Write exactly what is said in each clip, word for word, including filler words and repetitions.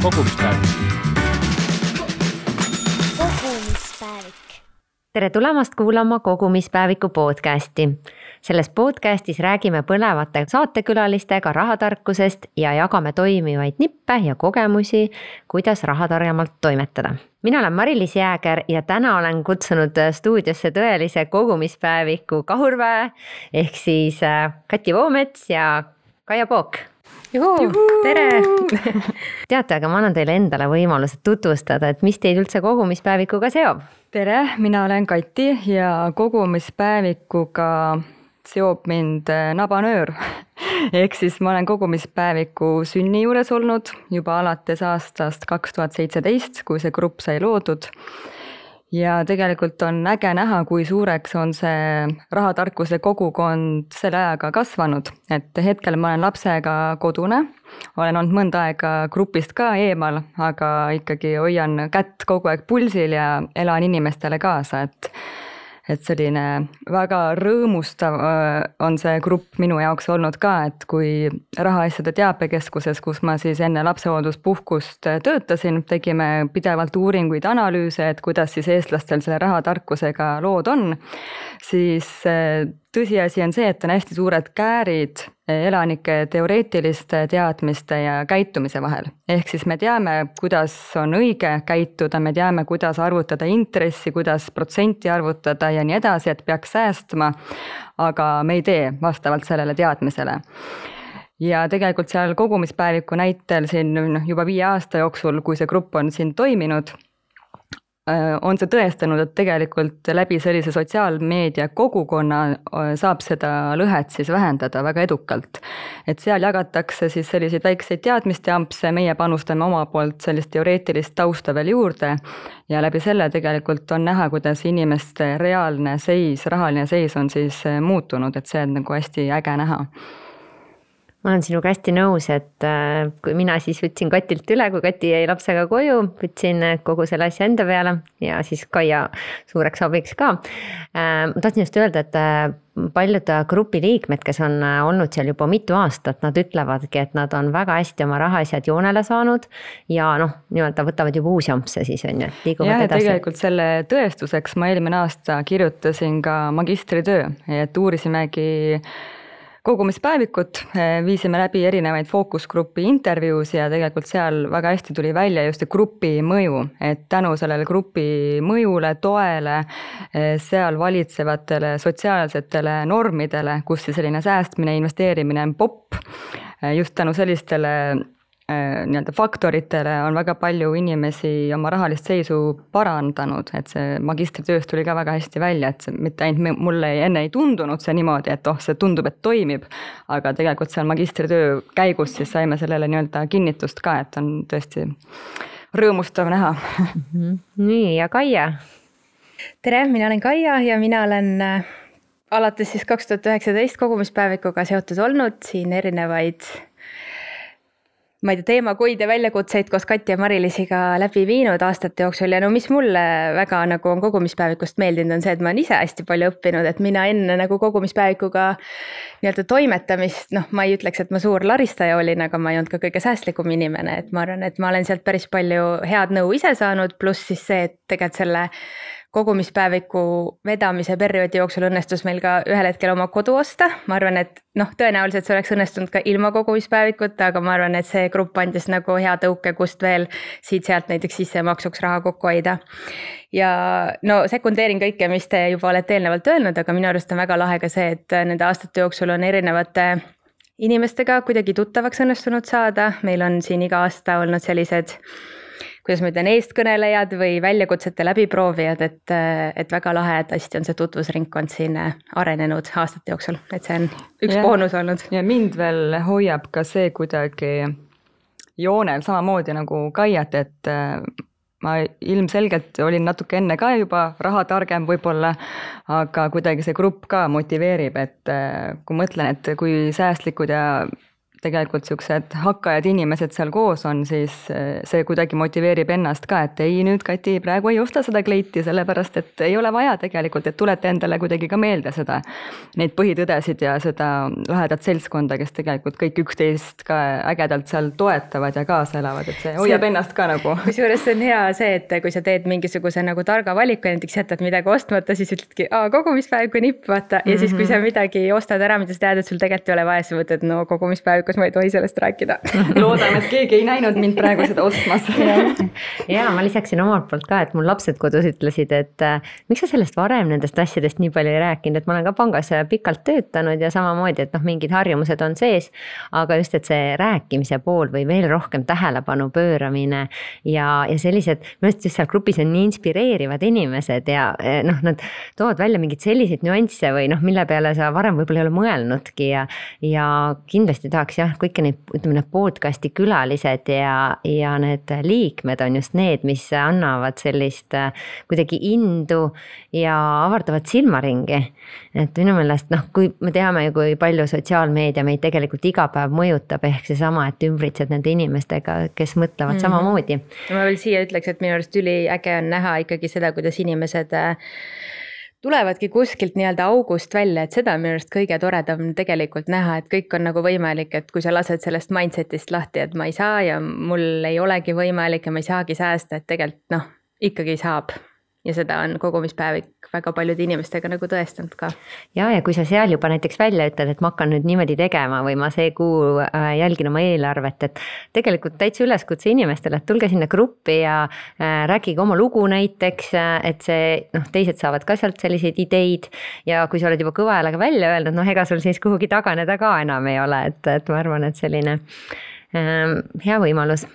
kogumispäevik. kogumispäevik. Tere tulemast kuulama Kogumispäeviku podcasti. Selles podcastis räägime põlevate saatekülalistega rahatarkusest ja jagame toimivaid nippe ja kogemusi, kuidas raha targemalt toimetada. Mina olen Mari-Liis Jääger ja täna olen kutsunud stuudiosse tõelise kogumispäeviku kahurväe ehk siis Kati Voomets ja Kaia Pook. Juhu, Juhu. Tere! Teate, aga ma annan teile endale võimaluse tutvustada, et mis teid üldse kogumispäevikuga seob. Tere, mina olen Kati ja kogumispäevikuga seob mind nabanöör. Ehk siis ma olen kogumispäeviku sünni juures olnud juba alates aastast kaks tuhat seitseteist, kui see grupp sai loodud. Ja tegelikult on äge näha, kui suureks on see rahatarkuse kogukond selle ajaga kasvanud. Et hetkel ma olen lapsega kodune, olen olnud mõnda aega grupist ka eemal, aga ikkagi hoian kätt kogu aeg pulsil ja elan inimestele kaasa. Et, et selline väga rõõmustav on see grupp minu jaoks olnud ka, et kui rahaasjade teabekeskuses, kus ma siis enne lapsehoolduspuhkust töötasin, tegime pidevalt uuringuid, analüüse, et kuidas siis eestlastel selle rahatarkusega lood on, siis tõsiasi on see, et on hästi suured käärid elanike teoreetiliste teadmiste ja käitumise vahel. Ehk siis me teame, kuidas on õige käituda, me teame, kuidas arvutada intressi, kuidas protsenti arvutada ja nii edasi, et peaks säästma, aga me ei tee vastavalt sellele teadmisele. Ja tegelikult seal kogumispäeviku näitel siin juba viie aasta jooksul, kui see grupp on siin toiminud, on see tõestanud, et tegelikult läbi sellise sotsiaalmeedia kogukonna saab seda lõhet siis vähendada väga edukalt. Et seal jagatakse siis selliseid väikseid teadmisteampse, meie panustame oma poolt sellist teoreetilist tausta veel juurde ja läbi selle tegelikult on näha, kuidas inimeste reaalne seis, rahaline seis on siis muutunud, et see on nagu hästi äge näha. Ma olen sinuga hästi nõus, et kui mina siis võtsin Katilt üle, kui Kati jäi lapsega koju, võtsin kogu selle asja enda peale ja siis Kaia suureks abiks ka. Ma tahtsin just öelda, et paljud grupi liikmed, kes on olnud seal juba mitu aastat, nad ütlevadki, et nad on väga hästi oma rahaasjad joonele saanud ja noh, nii-öelda võtavad juba uusi ampse siis on ju, liiguvad ja, edasi. Tegelikult selle tõestuseks ma eelmine aasta kirjutasin ka magistritöö, et uurisimegi kogumispäevikut, viisime läbi erinevaid fookusgrupi intervjuus ja tegelikult seal väga hästi tuli välja just grupi mõju, et tänu sellele grupi mõjule, toele, seal valitsevatele sotsiaalsetele normidele, kus selline säästmine, investeerimine on popp, just tänu sellistele nii-öelda faktoritele on väga palju inimesi oma rahalist seisu parandanud, et see magistritööst tuli ka väga hästi välja, et see, mitte ainult mulle enne ei tundunud see niimoodi, et oh, see tundub, et toimib, aga tegelikult seal magistritöö käigus siis saime sellele nii-öelda kinnitust ka, et on tõesti rõõmustav näha. Nii, ja Kaia? Tere, mina olen Kaia ja mina olen alates siis kaks tuhat üheksateist kogumispäevikuga seotud olnud siin erinevaid ma ei tea, teemakuid ja väljakutseid koos Kati ja Mari-Liisiga läbi viinud aastate jooksul ja no mis mulle väga nagu on kogumispäevikust meeldinud on see, et ma olen ise hästi palju õppinud, et mina enne nagu kogumispäevikuga nii-öelda toimetamist, noh, ma ei ütleks, et ma suur laristaja olin, aga ma ei olnud ka kõige säästlikum inimene, et ma arvan, et ma olen sealt päris palju head nõu ise saanud, pluss siis see, et tegelikult selle kogumispäeviku vedamise perioodi jooksul õnnestus meil ka ühel hetkel oma kodu osta. Ma arvan, et noh, tõenäoliselt see oleks õnnestunud ka ilma kogumispäevikuta, aga ma arvan, et see grupp andis nagu hea tõuke, kust veel siit-sealt näiteks sissemaksuks raha kokku hoida. Ja no sekundeerin kõike, mis te juba olete eelnevalt öelnud, aga minu arust on väga lahe ka see, et nende aastate jooksul on erinevate inimestega kuidagi tuttavaks õnnestunud saada. Meil on siin iga aasta olnud sellised kuidas ma ütlen, eestkõnelejad või väljakutsete läbiproovijad, et, et väga lahe, et hästi on see tutvusringkond siin arenenud aastate jooksul, et see on üks ja, boonus olnud. Ja mind veel hoiab ka see kuidagi joonel samamoodi nagu Kaiat, et ma ilmselgelt olin natuke enne ka juba rahatargem võib-olla, aga kuidagi see grupp ka motiveerib, et kui mõtlen, et kui säästlikud ja tegelikult siuksed hakkajad inimesed seal koos on, siis see kuidagi motiveerib ennast ka, et ei nüüd Kati praegu ei osta seda kleiti, sellepärast et ei ole vaja tegelikult, et tulete endale kuidagi ka meelde seda, neid põhitõdesid ja seda lahedat seltskonda, kes tegelikult kõik üksteist ka ägedalt seal toetavad ja kaasa elavad, et see hoiab see, ennast ka nagu. Kusjuures see on hea see, et kui sa teed mingisuguse nagu targa valiku ja näiteks jätad midagi ostmata, siis ütledki, aa, kogumispäev kui nipp, vaata. Ja siis, kui sa midagi ostad ära, mida sa tead, et sul tegelikult ei ole vaja, sa mõtled, no kogumispäevikus ma ei tohi sellest rääkida. Loodan, et keegi ei näinud mind praegu seda ostmas. ja ma lisaksin omalt poolt ka, et mul lapsed kodus ütlesid, et äh, miks sa sellest varem nendest asjadest nii palju ei rääkinud, et ma olen ka pangas pikalt töötanud ja samamoodi, et noh, mingid harjumused on sees, aga just, et see rääkimise pool või veel rohkem tähelepanu pööramine ja, ja sellised, minu arust just seal grupis on nii inspireerivad inimesed ja noh, nad toovad välja mingeid selliseid nüansse või noh, mille peale sa varem võib-olla ei ole mõelnudki ja, ja kindlasti tahaks jah, kõiki neid, ütleme need podcasti külalised ja, ja need liikmed on just need, mis annavad sellist kuidagi indu ja avardavad silmaringi. Et minu meelest, noh, kui me teame ju, kui palju sotsiaalmeedia meid tegelikult iga päev mõjutab, ehk seesama, et ümbritsed nende inimestega, kes mõtlevad mm. samamoodi. Ma veel siia ütleks, et minu arust üli äge on näha ikkagi seda, kuidas inimesed tulevadki kuskilt nii-öelda august välja, et seda on minu arust kõige toredam tegelikult näha, et kõik on nagu võimalik, et kui sa lased sellest mindsetist lahti, et ma ei saa ja mul ei olegi võimalik ja ma ei saagi säästa, et tegelikult noh, ikkagi saab. Ja seda on kogumispäevik väga paljude inimestega nagu tõestanud ka. Ja, ja kui sa seal juba näiteks välja ütled, et ma hakkan nüüd niimoodi tegema või ma see kuu jälgin oma eelarvet, et tegelikult täitsa üleskutse inimestele, et tulge sinna gruppi ja rääkige oma lugu näiteks, et see, noh, teised saavad ka sealt selliseid ideid ja kui sa oled juba kõva häälega välja öelnud, noh, ega sul siis kuhugi taganeda ka enam ei ole, et, et ma arvan, et selline ähm, hea võimalus.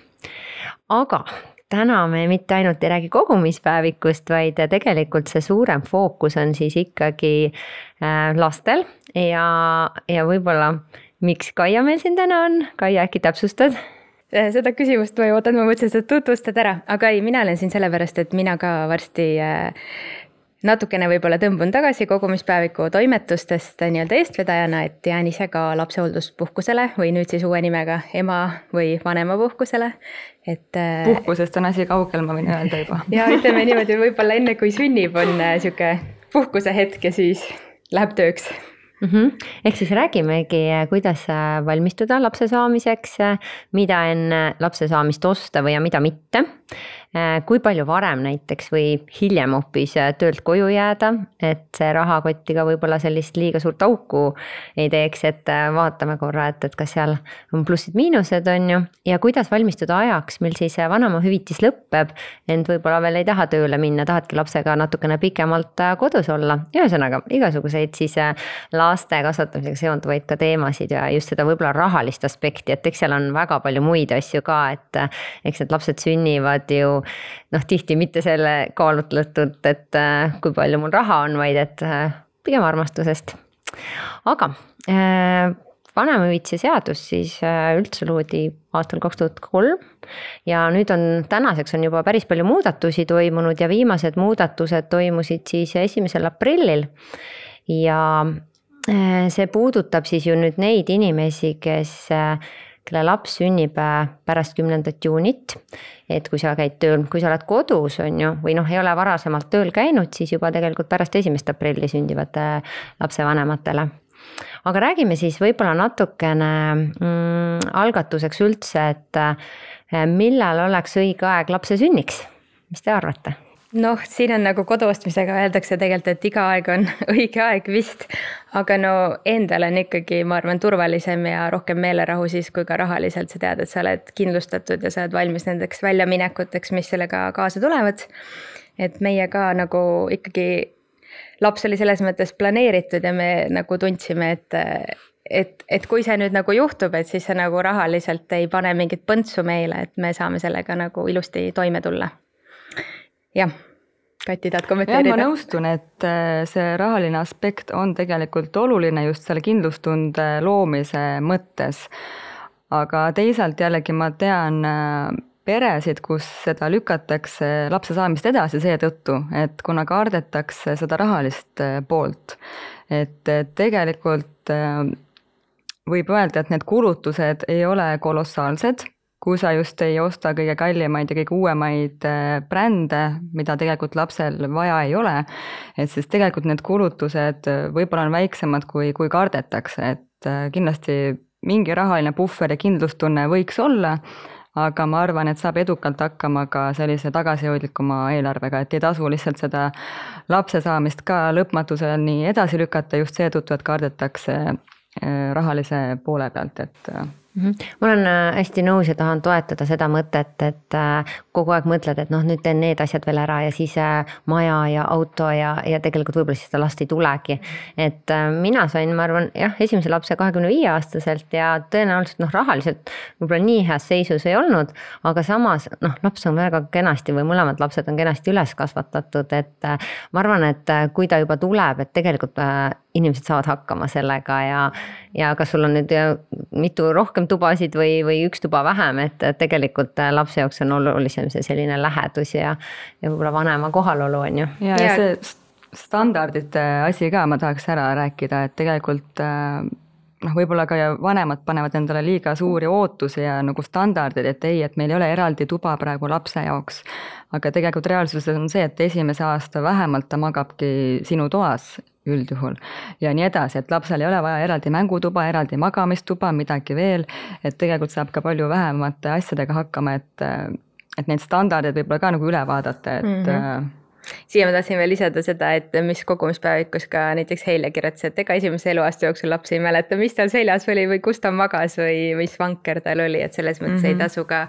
Aga täna me mitte ainult ei räägi kogumispäevikust, vaid tegelikult see suurem fookus on siis ikkagi lastel ja, ja võib-olla miks Kaia meil siin täna on? Kaia, äkki täpsustad? Seda küsimust ma ei ootanud, ma mõtlesin seda tutvustad ära, aga ei, mina olen siin sellepärast, et mina ka varsti natukene võib-olla tõmbun tagasi kogumispäeviku toimetustest nii-öelda eestvedajana, et jään ise ka lapsehoolduspuhkusele või nüüd siis uue nimega ema või vanemapuhkusele. Et, puhkusest on asi kaugel, ma võin öelda juba. Ja ütleme niimoodi, võib-olla enne kui sünnib on siuke puhkuse hetk ja siis läheb tööks. Mm-hmm. Ehk siis räägimegi, kuidas valmistuda lapse saamiseks, mida enne lapse saamist osta või ja mida mitte. Kui palju varem näiteks või hiljem hoopis töölt koju jääda, et see rahakotti ka võib-olla sellist liiga suurt auku ei teeks, et vaatame korra, et, et kas seal on plussid miinused on ju ja kuidas valmistuda ajaks, mil siis vanemahüvitis lõpeb, ent võib-olla veel ei taha tööle minna, tahadki lapsega natukene pikemalt kodus olla. Ühesõnaga, igasuguseid siis laste kasvatamisega seonduvaid ka teemasid ja just seda võib-olla rahalist aspekti, et eks seal on väga palju muid asju ka, et eks need lapsed sünnivad ju noh, tihti mitte selle kaalutletult, et kui palju mul raha on, vaid et pigem armastusest. Aga äh, vanemahüvitise seadus siis üldse loodi aastal kaks tuhat kolm ja nüüd on tänaseks on juba päris palju muudatusi toimunud ja viimased muudatused toimusid siis esimesel aprillil ja see puudutab siis ju nüüd neid inimesi, kes kelle laps sünnib pärast kümnendat juunit, et kui sa käid tööl, kui sa oled kodus on ju, või noh, ei ole varasemalt tööl käinud, siis juba tegelikult pärast esimest aprilli sündivad lapsevanematele. Aga räägime siis võib-olla natukene mm, algatuseks üldse, et millal oleks õige aeg lapse sünniks? Mis te arvate? Noh, siin on nagu koduostmisega öeldakse tegelikult, et iga aeg on õige aeg vist, aga no endal on ikkagi, ma arvan, turvalisem ja rohkem meelerahu siis, kui ka rahaliselt sa tead, et sa oled kindlustatud ja sa oled valmis nendeks väljaminekuteks, mis sellega kaasa tulevad. Et meie ka nagu ikkagi laps oli selles mõttes planeeritud ja me nagu tundsime, et, et, et kui see nüüd nagu juhtub, et siis see nagu rahaliselt ei pane mingit põntsu meile, et me saame sellega nagu ilusti toime tulla. Jah, Kati, tahad kommenteerida? Ja, ma nõustun, et see rahaline aspekt on tegelikult oluline just selle kindlustunde loomise mõttes. Aga teisalt jällegi ma tean peresid, kus seda lükatakse lapse saamist edasi seetõttu, et kuna kardetakse seda rahalist poolt. Et tegelikult võib öelda, et need kulutused ei ole kolossaalsed, kui sa just ei osta kõige kallimaid ja kõige uuemaid brände, mida tegelikult lapsel vaja ei ole, et siis tegelikult need kulutused võib-olla on väiksemad, kui, kui kardetakse, et kindlasti mingi rahaline puhver ja kindlustunne võiks olla, aga ma arvan, et saab edukalt hakkama ka sellise tagasihoidlikuma eelarvega, et ei tasu lihtsalt seda lapse saamist ka lõpmatuseni edasi lükata just seetõttu, et kardetakse rahalise poole pealt, et ma olen hästi nõus ja tahan toetada seda mõtet, et kogu aeg mõtled, et noh, nüüd teen need asjad veel ära ja siis maja ja auto ja, ja tegelikult võib-olla siis seda last ei tulegi. Et mina sain, ma arvan, jah, esimese lapse kahekümne viie aastaselt ja tõenäoliselt noh, rahaliselt võib-olla nii heas seisus ei olnud, aga samas noh, laps on väga kenasti või mõlemad lapsed on kenasti üles kasvatatud, et ma arvan, et kui ta juba tuleb, et tegelikult inimesed saavad hakkama sellega ja, ja kas sul on nüüd mitu rohkem tubasid või, või üks tuba vähem, et tegelikult lapse jaoks on olulisem see selline lähedus ja, ja võib-olla vanema kohalolu on ju. Ja, ja see standardite asi ka ma tahaks ära rääkida, et tegelikult noh, võib-olla ka vanemad panevad endale liiga suuri ootusi ja nagu standardid, et ei, et meil ei ole eraldi tuba praegu lapse jaoks. Aga tegelikult reaalsuses on see, et esimese aasta vähemalt ta magabki sinu toas üldjuhul ja nii edasi, et lapsel ei ole vaja eraldi mängutuba, eraldi magamistuba, midagi veel, et tegelikult saab ka palju vähemate asjadega hakkama, et, et neid standardid võib-olla ka nagu üle vaadata, et mm-hmm. Siia ma tahtsin veel lisada seda, et mis kogumispäevikus ka näiteks Heile kirjutas, et ega esimese eluaasta jooksul laps ei mäleta, mis tal seljas oli või kus ta magas või mis vanker tal oli, et selles mõttes mm-hmm. ei tasu ka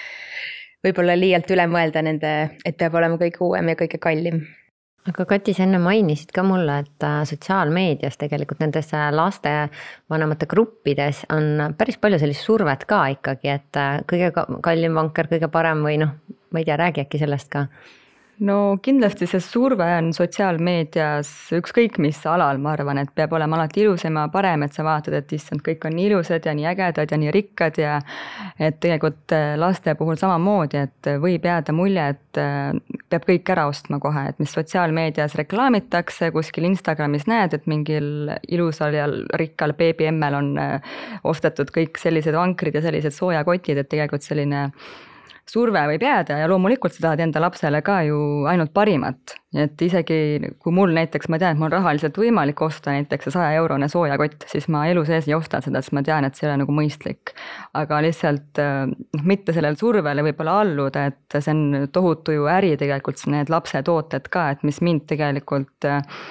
võib-olla liialt üle mõelda nende, et peab olema kõige uuem ja kõige kallim. Aga Kati, sa enne mainisid ka mulle, et sotsiaalmeedias tegelikult nendes laste vanemate gruppides on päris palju sellist survet ka ikkagi, et kõige kallim vanker, kõige parem või noh, ma ei tea, räägi äkki sellest ka. No kindlasti see surve on sotsiaalmeedias ükskõik mis alal, ma arvan, et peab olema alati ilusam ja parem, et sa vaatad, et issand, kõik on nii ilusad ja nii ägedad ja nii rikkad ja et tegelikult laste puhul samamoodi, et võib jääda mulje, et peab kõik ära ostma kohe, et mis sotsiaalmeedias reklaamitakse, kuskil Instagramis näed, et mingil ilusal ja rikkal beebiemmel on ostetud kõik sellised vankrid ja sellised soojakotid, et tegelikult selline surve võib jääda ja loomulikult sa tahad enda lapsele ka ju ainult parimat. Et isegi kui mul näiteks, ma tean, et mul on rahaliselt võimalik osta näiteks saja eurone soojakott, siis ma elu sees ei osta seda, sest ma tean, et see ei ole nagu mõistlik. Aga lihtsalt mitte sellel survele võib-olla alluda, et see on tohutu ju äri tegelikult need lapse tooted ka, et mis mind tegelikult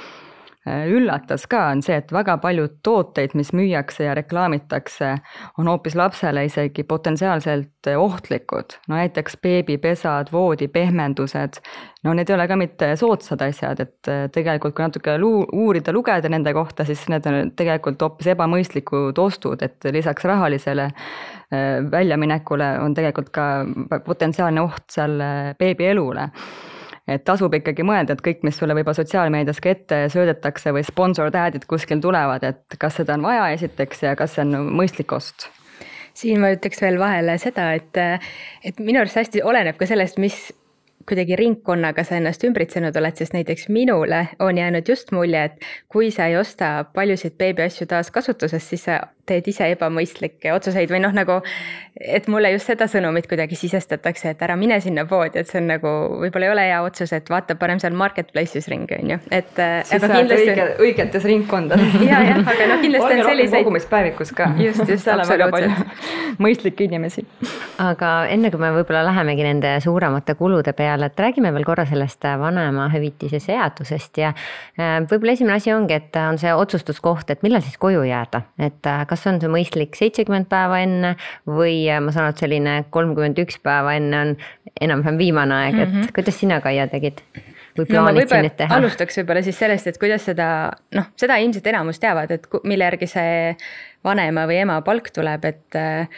üllatas ka, on see, et väga paljud tooteid, mis müüakse ja reklaamitakse, on hoopis lapsele isegi potentsiaalselt ohtlikud. No näiteks beebipesad, voodi, pehmendused, no need ei ole ka mitte soodsad asjad, et tegelikult kui natuke uurida, lugeda nende kohta, siis need on tegelikult hoopis ebamõistlikud ostud, et lisaks rahalisele väljaminekule on tegelikult ka potentsiaalne oht seal beebi elule. Et tasub ikkagi mõelda, et kõik, mis sulle võib-olla sotsiaalmeedias ka ette söödetakse või sponsor tähdid kuskil tulevad, et kas seda on vaja esiteks ja kas see on mõistlik ost. Siin ma ütleks veel vahele seda, et, et minu arust hästi oleneb ka sellest, mis kuidagi ringkonnaga sa ennast ümbritsenud oled, sest näiteks minule on jäänud just mulje, et kui sa ei osta paljusid beebi asju taas kasutuses, siis sa teed ise ebamõistlikke otsuseid või noh, nagu, et mulle just seda sõnumit kuidagi sisestatakse, et ära mine sinna poodi, et see on nagu, võib-olla ei ole hea otsus, et vaata parem seal marketplace'is ringi, on ju. Et, siis aga kindlasti õige, õigetes ringkondades. ja, jah, aga no kindlasti on selliseid. Kogumispäevikus ka. Just, just, absoluutselt. Mõistlikke inimesi. Aga enne kui me võib-olla lähemegi nende suuremate kulude peale, et räägime veel korra sellest vanema hüvitise seadusest ja võib-olla esimene asi ongi, et on see otsustuskoht, et millal siis koju jääda, et kas on see mõistlik seitsekümmend päeva enne või ma saan aru, et selline kolmkümmend üks päeva enne on enam-vähem viimane aeg, et mm-hmm. kuidas sina, Kaia, tegid? Või plaanid siin nüüd teha? Alustaks võib-olla siis sellest, et kuidas seda, noh, seda ilmselt enamus teavad, et mille järgi see vanema või ema palk tuleb, et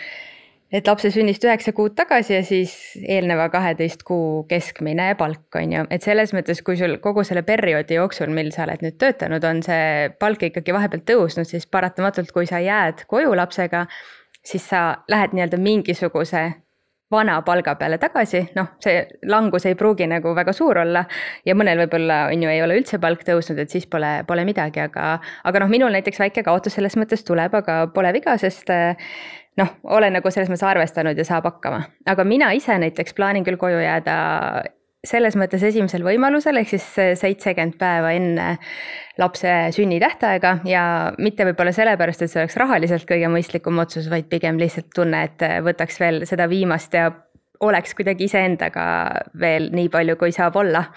et lapse sünnist üheksa kuud tagasi ja siis eelneva kaheteist kuu keskmine palk on ju. Et selles mõttes, kui sul kogu selle perioodi jooksul, mil sa oled nüüd töötanud, on see palk ikkagi vahepeal tõusnud, siis paratamatult, kui sa jääd koju lapsega, siis sa lähed nii-öelda mingisuguse vana palga peale tagasi, noh, see langus ei pruugi nagu väga suur olla ja mõnel võib-olla on ju ei ole üldse palk tõusnud, et siis pole, pole midagi, aga, aga noh, minul näiteks väike kaotus selles mõttes tuleb, aga pole viga, sest noh, olen nagu selles mõttes arvestanud ja saab hakkama. Aga mina ise näiteks plaanin küll koju jääda selles mõttes esimesel võimalusel, ehk siis seitsekümmend päeva enne lapse sünnitähtaega ja mitte võib-olla sellepärast, et see oleks rahaliselt kõige mõistlikum otsus, vaid pigem lihtsalt tunne, et võtaks veel seda viimast ja oleks kuidagi iseendaga veel nii palju, kui saab olla.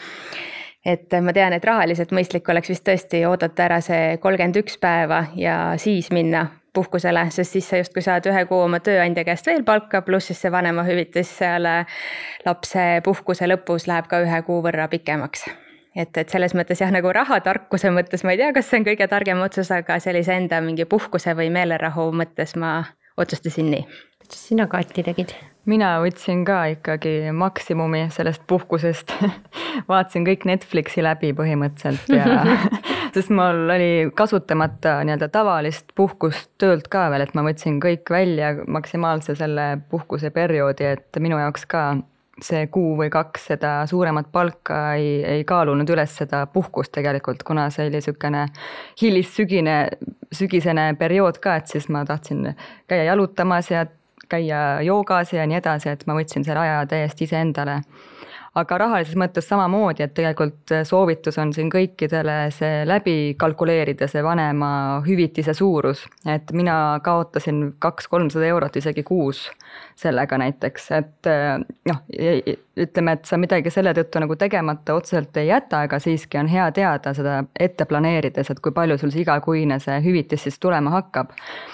Et ma tean, et rahaliselt mõistlik oleks vist tõesti oodata ära see kolmkümmend üks päeva ja siis minna puhkusele, sest siis sa justkui saad ühe kuu oma tööandja käest veel palka, pluss siis see vanemahüvitis seal lapse puhkuse lõpus läheb ka ühe kuu võrra pikemaks. Et, et selles mõttes jah, nagu rahatarkuse mõttes ma ei tea, kas see on kõige targem otsus, aga sellise enda mingi puhkuse või meelerahu mõttes ma otsustasin nii. Kuidas sina, Kati, tegid? Mina võtsin ka ikkagi maksimumi sellest puhkusest. Vaatasin kõik Netflixi läbi põhimõtteliselt ja sest mul oli kasutamata nii-öelda tavalist puhkust töölt ka veel, et ma võtsin kõik välja maksimaalse selle puhkuse perioodi, et minu jaoks ka see kuu või kaks seda suuremat palka ei, ei kaalunud üles seda puhkust tegelikult, kuna see oli niisugune hilissügine, sügisene periood ka, et siis ma tahtsin käia jalutamas ja käia joogas ja nii edasi, et ma võtsin selle aja täiesti ise endale. Aga rahalises mõttes samamoodi, et tegelikult soovitus on siin kõikidele see läbi kalkuleerida, see vanema hüvitise suurus. Et mina kaotasin kaks-kolmsada eurot isegi kuus sellega näiteks. Et noh, ütleme, et sa midagi selle tõttu nagu tegemata otseselt ei jäta, aga siiski on hea teada seda ette planeerides, et kui palju sul see igakuine see hüvitis siis tulema hakkab.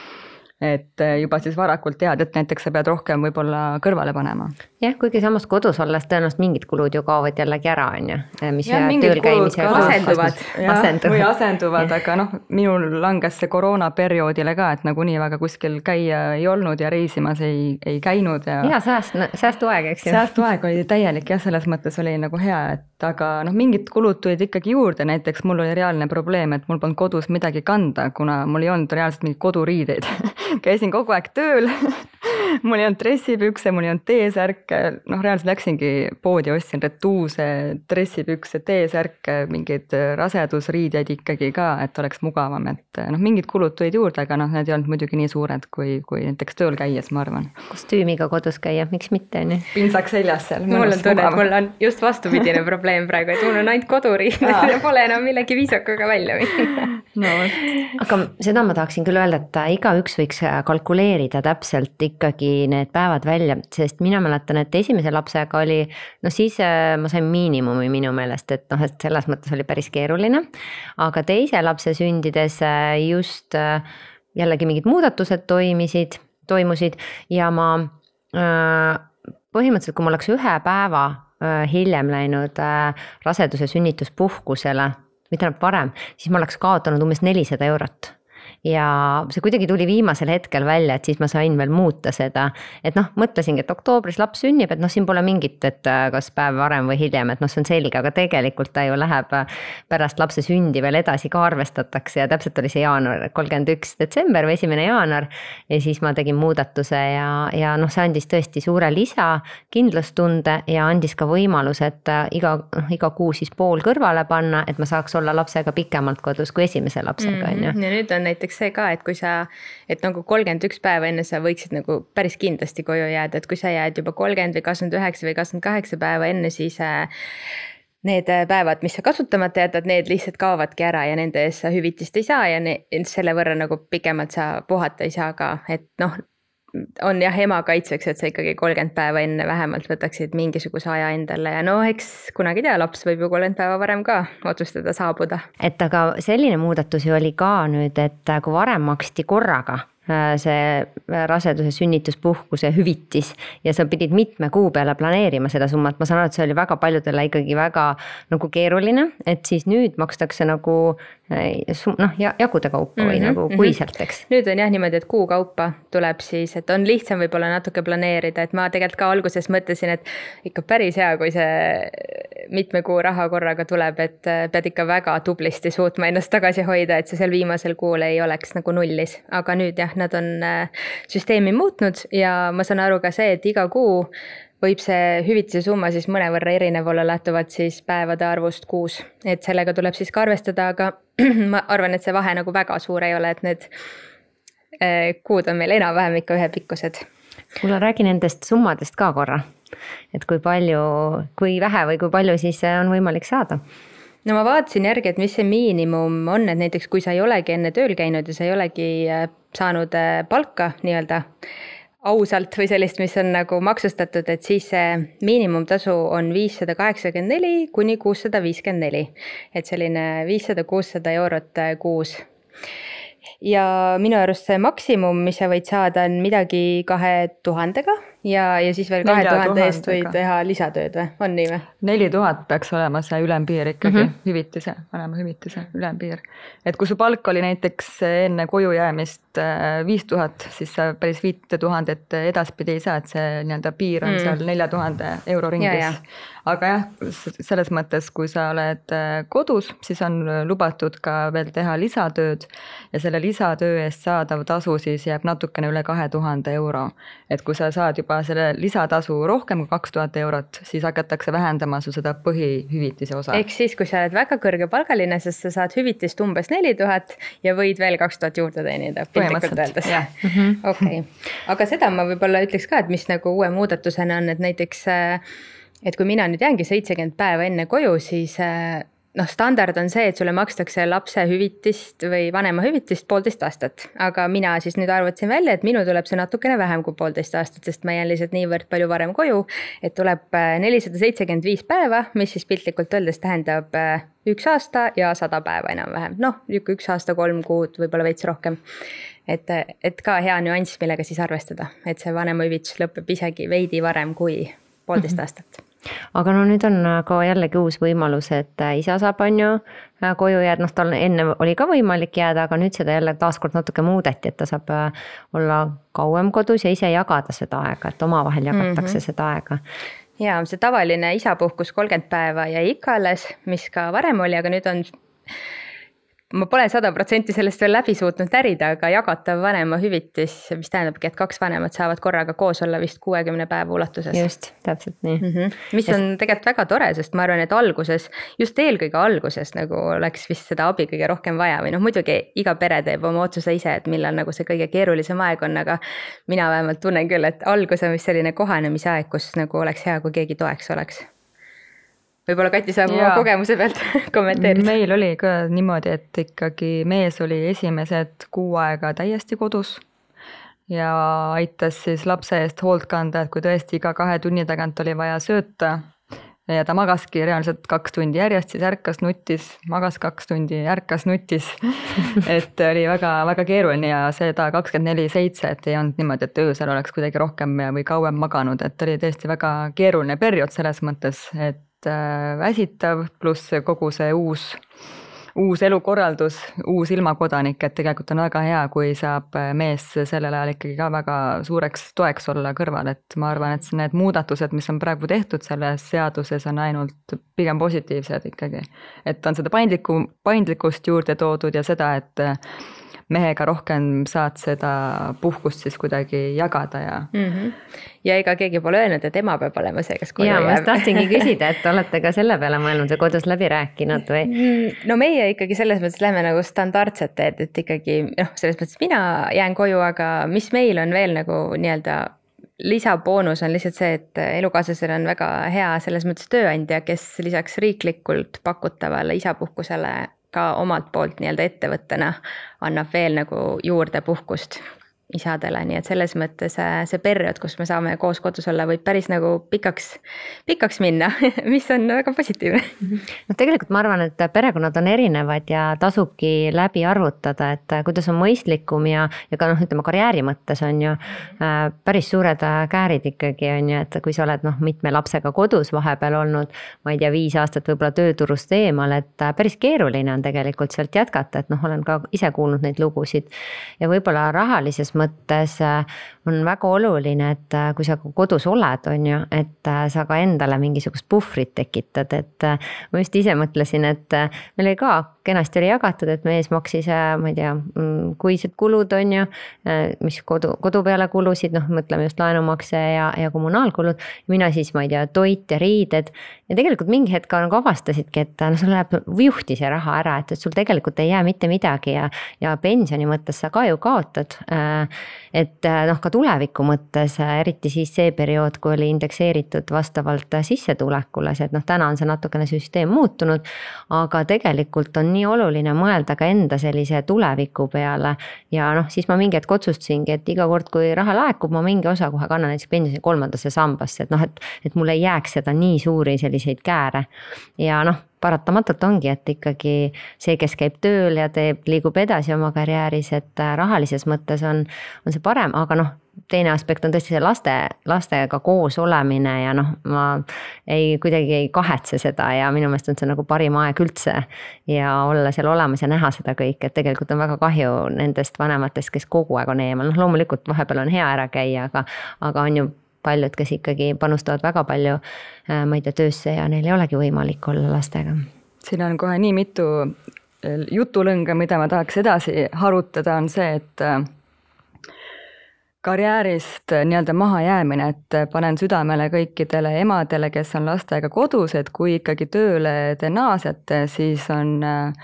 Et juba siis varakult tead, et näiteks sa pead rohkem võib-olla kõrvale panema. Jah, kuigi samas kodus olles tõenäoliselt mingid kulud ju kaovad jällegi ära, on ju. Mis ja, tööl käimise asenduvad. asenduvad. Või asenduvad, aga noh, minul langes see koroona perioodile ka, et nagu nii väga kuskil käia ei olnud ja reisimas ei, ei käinud. Ja, ja sääst, säästu aeg, eks ju. Säästu aeg oli täielik ja selles mõttes oli nagu hea, et aga noh, mingid kulud tulid ikkagi juurde, näiteks mul oli reaalne probleem, et mul polnud kodus midagi kanda, kuna mul ei olnud reaalselt mingi koduriideid. Käisin kogu aeg tööl, mul ei olnud dressipükse, mul ei olnud T-särke, noh reaalselt läksingi poodi, ostsin retuuse, dressipükse, T-särke, mingid rasedusriideid ikkagi ka, et oleks mugavam, et noh, mingid kulud tulid juurde, aga noh, need ei olnud muidugi nii suured, kui, kui näiteks tööl käies, ma arvan. Kostüümiga kodus käia, miks mitte, on ju? Pinsak seljas seal. Mul on tunne, et mul on just vastupidine probleem praegu, et mul on ainult koduriided ja pole enam millegi viisakaga välja minna. No, aga seda ma tahaksin küll öelda, et igaüks võiks kalkuleerida täpselt ikkagi need päevad välja, sest mina mäletan, et esimese lapsega oli, no siis ma sain miinimumi minu meelest, et noh, et selles mõttes oli päris keeruline, aga teise lapse sündides just jällegi mingid muudatused toimisid, toimusid ja ma põhimõtteliselt, kui ma oleks ühe päeva hiljem läinud raseduse sünnituspuhkusele, mitte enam varem, siis ma oleks kaotanud umbes nelisada eurot. Ja see kuidagi tuli viimasel hetkel välja, et siis ma sain veel muuta seda, et noh, mõtlesingi, et oktoobris laps sünnib, et noh, siin pole mingit, et kas päev varem või hiljem, et noh, see on selge, aga tegelikult ta ju läheb pärast lapse sündi veel edasi ka arvestatakse ja täpselt oli see jaanuar, kolmkümmend üks detsember või esimene jaanuar ja siis ma tegin muudatuse ja, ja noh, see andis tõesti suure lisa kindlustunde ja andis ka võimalus, et iga, iga kuu siis pool kõrvale panna, et ma saaks olla lapsega pikemalt kodus kui esimese lapsega. Mm-hmm. Ja nüüd on näiteks see ka, et kui sa, et nagu kolmkümmend üks päeva enne sa võiksid nagu päris kindlasti koju jääda, et kui sa jääd juba kolmkümmend või kakskümmend üheksa või kakskümmend kaheksa päeva enne, siis need päevad, mis sa kasutamata jätad, need lihtsalt kaovadki ära ja nende eest sa hüvitist ei saa ja ne, selle võrra nagu pikemalt sa puhata ei saa ka, et noh, on jah ema kaitseks, et sa ikkagi kolmkümmend päeva enne vähemalt võtaksid mingisuguse aja endale ja no eks kunagi tea, laps võib ju kolmkümmend päeva varem ka otsustada saabuda. Et aga selline muudatus ju oli ka nüüd, et kui varem maksti korraga see raseduse sünnituspuhkuse hüvitis ja sa pidid mitme kuu peale planeerima seda summat, ma saan aru, et see oli väga paljudele ikkagi väga nagu keeruline, et siis nüüd makstakse nagu noh, jagude kaupa või mm-hmm, nagu kuiselt, eks. Nüüd on jah niimoodi, et kuu kaupa tuleb siis, et on lihtsam võib-olla natuke planeerida, et ma tegelikult ka alguses mõtlesin, et ikka päris hea, kui see mitme kuu raha korraga tuleb, et pead ikka väga tublisti suutma ennast tagasi hoida, et see seal viimasel kuul ei oleks nagu nullis, aga nüüd jah, nad on süsteemi muutnud ja ma saan aru ka see, et iga kuu võib see hüvitise summa siis mõnevõrra erinev olla lähtuvalt siis päevade arvust kuus. Et sellega tuleb siis ka arvestada, aga ma arvan, et see vahe nagu väga suur ei ole, et need kuud on meil enam-vähem ikka ühepikkused. Kuule, räägi nendest summadest ka korra, et kui palju, kui vähe või kui palju siis on võimalik saada? No ma vaatasin järgi, et mis see miinimum on, et näiteks kui sa ei olegi enne tööl käinud ja sa ei olegi saanud palka nii-öelda ausalt või sellist, mis on nagu maksustatud, et siis see miinimumtasu on viissada kaheksakümmend neli kuni kuussada viiskümmend neli. Et selline viissada kuussada eurot kuus. Ja minu arust see maksimum, mis sa võid saada, on midagi kahe tuhandega ja, ja siis veel kahe tuhande eest võid teha lisatööd või? On nii või? neli tuhat peaks olema see ülempiir ikkagi, mm -hmm. hüvitise, vanema hüvitise ülempiir. Et kui su palk oli näiteks enne koju jäämist viis tuhat, siis sa päris viite tuhandet edaspidi ei saa, et see nii-öelda piir on mm. seal nelja tuhande euro ringis. Ja, ja. Aga jah, selles mõttes, kui sa oled kodus, siis on lubatud ka veel teha lisatööd ja selle lisatöö eest saadav tasu siis jääb natukene üle kahe tuhande euro. Et kui sa saad juba selle lisatasu rohkem kui kaks tuhat eurot, siis hakatakse vähendama su seda põhihüvitise osa. Ehk siis, kui sa oled väga kõrge palgaline, sest sa saad hüvitist umbes neli tuhat ja võid veel kaks tuhat juurde teenida. Põhimõtteliselt, jah. Okei. Aga seda ma võib-olla ütleks ka, et mis nagu uue muudatusena on, et näiteks, et kui mina nüüd jäängi seitsekümmend päeva enne koju, siis noh, standard on see, et sulle makstakse lapse hüvitist või vanema hüvitist poolteist aastat. Aga mina siis nüüd arvutasin välja, et minu tuleb see natukene vähem kui poolteist aastat, sest ma jään lihtsalt niivõrd palju varem koju, et tuleb nelisada seitsekümmend viis päeva, mis siis piltlikult öeldes tähendab üks aasta ja sada päeva enam-vähem. Noh, üks aasta, kolm kuud, võib-olla veits rohkem. Et, et ka hea nüanss, millega siis arvestada, et see vanema hüvitis lõpeb isegi veidi varem kui poolteist aastat. Aga no nüüd on ka jällegi uus võimalus, et isa saab on ju koju jääd, noh tal enne oli ka võimalik jääda, aga nüüd seda jälle taaskord natuke muudeti, et ta saab olla kauem kodus ja ise jagada seda aega, et omavahel jagatakse mm-hmm. seda aega. Ja see tavaline isapuhkus kolmkümmend päeva jäi ikka alles, mis ka varem oli, aga nüüd on ma pole sada protsenti sellest veel läbi suutnud närida, aga jagatav vanema hüvitis, mis tähendabki, et kaks vanemat saavad korraga koos olla vist kuuekümne päeva ulatuses. Just, täpselt nii. Mm-hmm. Mis on tegelikult väga tore, sest ma arvan, et alguses, just eelkõige alguses nagu oleks vist seda abi kõige rohkem vaja või noh, muidugi iga pere teeb oma otsuse ise, et millal nagu see kõige keerulisem aeg on, aga mina vähemalt tunnen küll, et algus on vist selline kohanemise aeg, kus nagu oleks hea, kui keegi toeks oleks. Võib-olla Kati saab oma kogemuse pealt kommenteerida. Meil oli ka niimoodi, et ikkagi mees oli esimesed kuu aega täiesti kodus ja aitas siis lapse eest hoolt kanda, et kui tõesti iga kahe tunni tagant oli vaja sööta ja ta magaski reaalselt kaks tundi järjest, siis ärkas nutis, magas kaks tundi, ärkas nutis. Et oli väga, väga keeruline ja seda kakskümmend neli seitse, et ei olnud niimoodi, et öösel oleks kuidagi rohkem või kauem maganud, et oli tõesti väga keeruline periood selles mõttes, et väsitav, pluss kogu see uus, uus elukorraldus, uus ilmakodanik, et tegelikult on väga hea, kui saab mees sellel ajal ikkagi ka väga suureks toeks olla kõrval, et ma arvan, et need muudatused, mis on praegu tehtud selles seaduses, on ainult pigem positiivsed ikkagi. Et on seda paindlikku, paindlikkust juurde toodud ja seda, et mehega rohkem saad seda puhkust siis kuidagi jagada ja mm-hmm. ja ega keegi pole öelnud, et ema peab olema see, kes koju jääb. Ja ma tahtsingi küsida, et olete ka selle peale mõelnud või kodus läbi rääkinud või? No meie ikkagi selles mõttes lähme nagu standardset teed, et ikkagi noh, selles mõttes mina jään koju, aga mis meil on veel nagu nii-öelda lisaboonus on lihtsalt see, et elukaaslasel on väga hea selles mõttes tööandja, kes lisaks riiklikult pakutavale isapuhkusele ka omalt poolt nii-öelda ettevõttena annab veel nagu juurde puhkust isadele, nii et selles mõttes see periood, kus me saame koos kodus olla, võib päris nagu pikaks, pikaks minna, mis on väga positiivne. No tegelikult ma arvan, et perekonnad on erinevad ja tasubki läbi arvutada, et kuidas on mõistlikum ja, ja ka noh, ütleme karjääri mõttes on ju päris suured käärid ikkagi on ju, et kui sa oled noh, mitme lapsega kodus vahepeal olnud, ma ei tea, viis aastat võib-olla tööturust eemal, et päris keeruline on tegelikult sealt jätkata, et noh, olen ka ise kuulnud neid lugusid ja võib-olla rahalises mõttes on väga oluline, et kui sa kodus oled, on ju, et sa ka endale mingisugust puhvrit tekitad, et ma just ise mõtlesin, et meil oli ka kenasti oli jagatud, et mees maksis, ma ei tea, kuised kulud on ju, mis kodu, kodu peale kulusid, noh, mõtleme just laenumakse ja, ja kommunaalkulud. Mina siis, ma ei tea, toit ja riided ja tegelikult mingi hetk nagu avastasidki, et no sul läheb juhti see raha ära, et, et sul tegelikult ei jää mitte midagi ja, ja pensioni mõttes sa ka ju kaotad. Et noh, ka tuleviku mõttes, eriti siis see periood, kui oli indekseeritud vastavalt sissetulekule, see, et noh, täna on see natukene süsteem muutunud, aga tegelikult on nii oluline mõelda ka enda sellise tuleviku peale ja noh, siis ma mingi hetk otsustasingi, et iga kord, kui raha laekub, ma mingi osa kohe kannan näiteks pensioni kolmandasse sambasse, et noh, et, et mul ei jääks seda nii suuri selliseid kääre ja noh, paratamatult ongi, et ikkagi see, kes käib tööl ja teeb, liigub edasi oma karjääris, et rahalises mõttes on, on see parem, aga noh, teine aspekt on tõesti see laste, lastega koos olemine ja noh, ma ei, kuidagi ei kahetse seda ja minu meelest on see nagu parim aeg üldse ja olla seal olemas ja näha seda kõike, et tegelikult on väga kahju nendest vanematest, kes kogu aeg on eemal, noh loomulikult vahepeal on hea ära käia, aga, aga on ju paljud, kes ikkagi panustavad väga palju, ma ei tea, töösse ja neil ei olegi võimalik olla lastega. Siin on kohe nii mitu jutulõnga, mida ma tahaks edasi harutada, on see, et karjäärist nii-öelda maha jäämine, et panen südamele kõikidele emadele, kes on lastega kodus, et kui ikkagi tööle te naasete, siis on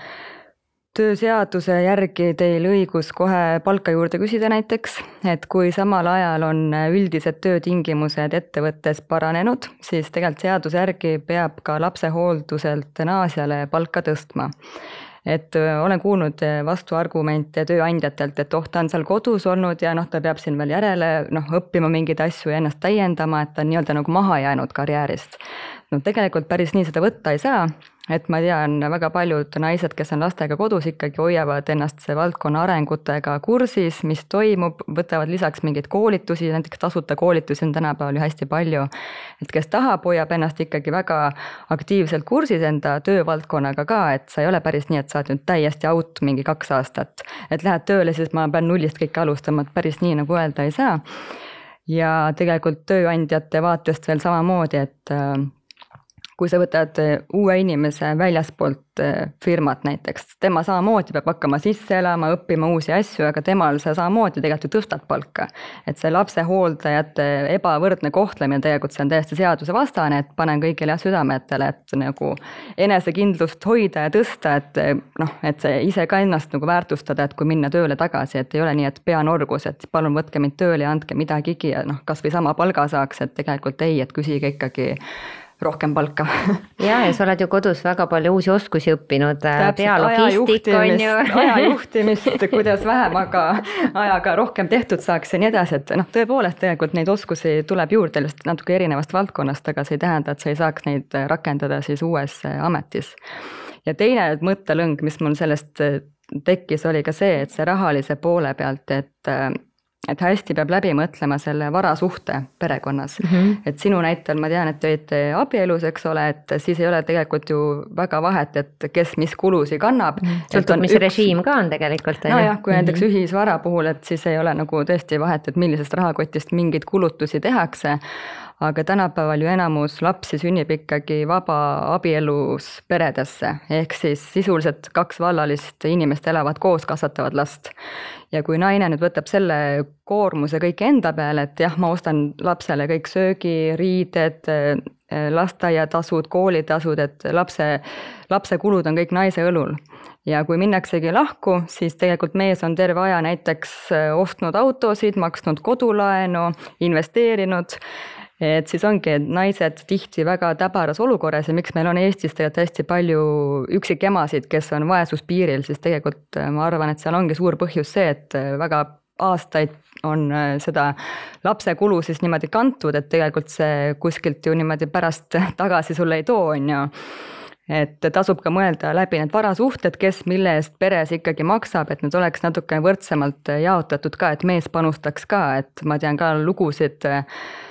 tööseaduse järgi teil õigus kohe palka juurde küsida näiteks, et kui samal ajal on üldised töötingimused ettevõttes paranenud, siis tegelikult seaduse järgi peab ka lapsehoolduselt naasjale palka tõstma. Et olen kuulnud vastuargumente tööandjatelt, et oh, ta on seal kodus olnud ja noh, ta peab siin veel järele noh, õppima mingeid asju ja ennast täiendama, et ta on nii-öelda nagu maha jäänud karjäärist. No tegelikult päris nii seda võtta ei saa, et ma tean väga paljud naised, kes on lastega kodus, ikkagi hoiavad ennast see valdkonna arengutega kursis, mis toimub, võtavad lisaks mingeid koolitusi, näiteks tasuta koolitusi on tänapäeval ju hästi palju, et kes tahab, hoiab ennast ikkagi väga aktiivselt kursis enda töövaldkonnaga ka, et sa ei ole päris nii, et saad nüüd täiesti out mingi kaks aastat, et lähed tööle, siis ma pean nullist kõik alustama, et päris nii nagu öelda ei saa. Ja tegelikult tööandjate vaatest veel samamoodi, et kui sa võtad uue inimese väljaspoolt firmat näiteks, tema samamoodi peab hakkama sisse elama, õppima uusi asju, aga temal sa samamoodi tegelikult ju tõstad palka. Et see lapsehooldajate ebavõrdne kohtlemine tegelikult see on täiesti seaduse vastane, et panen kõigile südametele, et nagu enesekindlust hoida ja tõsta, et noh, et see ise ka ennast nagu väärtustada, et kui minna tööle tagasi, et ei ole nii, et pea norgus, et palun võtke mind tööle ja andke midagigi ja noh, kas või sama palga saaks, et tegelikult ei, et küsige ikkagi rohkem palka. Ja, ja sa oled ju kodus väga palju uusi oskusi õppinud, pea logistik on ju. Ajajuhtimist, kuidas vähem, aga ajaga rohkem tehtud saaks ja nii edasi, et noh, tõepoolest tegelikult neid oskusi tuleb juurde natuke erinevast valdkonnast, aga see ei tähenda, et sa ei saaks neid rakendada siis uues ametis. Ja teine mõttelõng, mis mul sellest tekkis, oli ka see, et see rahalise poole pealt, et et hästi peab läbi mõtlema selle varasuhte perekonnas. Mm -hmm. Et sinu näitel ma tean, et te olete abielus, eks ole, et siis ei ole tegelikult ju väga vahet, et kes mis kulusi kannab. Mm -hmm. Sõltub, mis üks... režiim ka on tegelikult. No jah, kui mm -hmm. näiteks ühisvara puhul, et siis ei ole nagu tõesti vahet, et millisest rahakotist mingeid kulutusi tehakse. Aga tänapäeval ju enamus lapsi sünnib ikkagi vaba abielus peredesse, ehk siis sisuliselt kaks vallalist inimest elavad koos, kasvatavad last. Ja kui naine nüüd võtab selle koormuse kõik enda peale, et jah, ma ostan lapsele kõik söögi, riided, lasteaiatasud, koolitasud, et lapse, lapse kulud on kõik naise õlul. Ja kui minnaksegi lahku, siis tegelikult mees on terve aja näiteks ostnud autosid, maksnud kodulaenu, investeerinud. Et siis ongi, et naised tihti väga täbaras olukorras ja miks meil on Eestis tegelikult hästi palju üksikemasid, kes on vaesuspiiril, siis tegelikult ma arvan, et seal ongi suur põhjus see, et väga aastaid on seda lapse kulu siis niimoodi kantud, et tegelikult see kuskilt ju niimoodi pärast tagasi sulle ei too, on ju. Et tasub ka mõelda läbi need varasuhted, kes mille eest peres ikkagi maksab, et need oleks natuke võrdsemalt jaotatud ka, et mees panustaks ka, et ma tean ka lugusid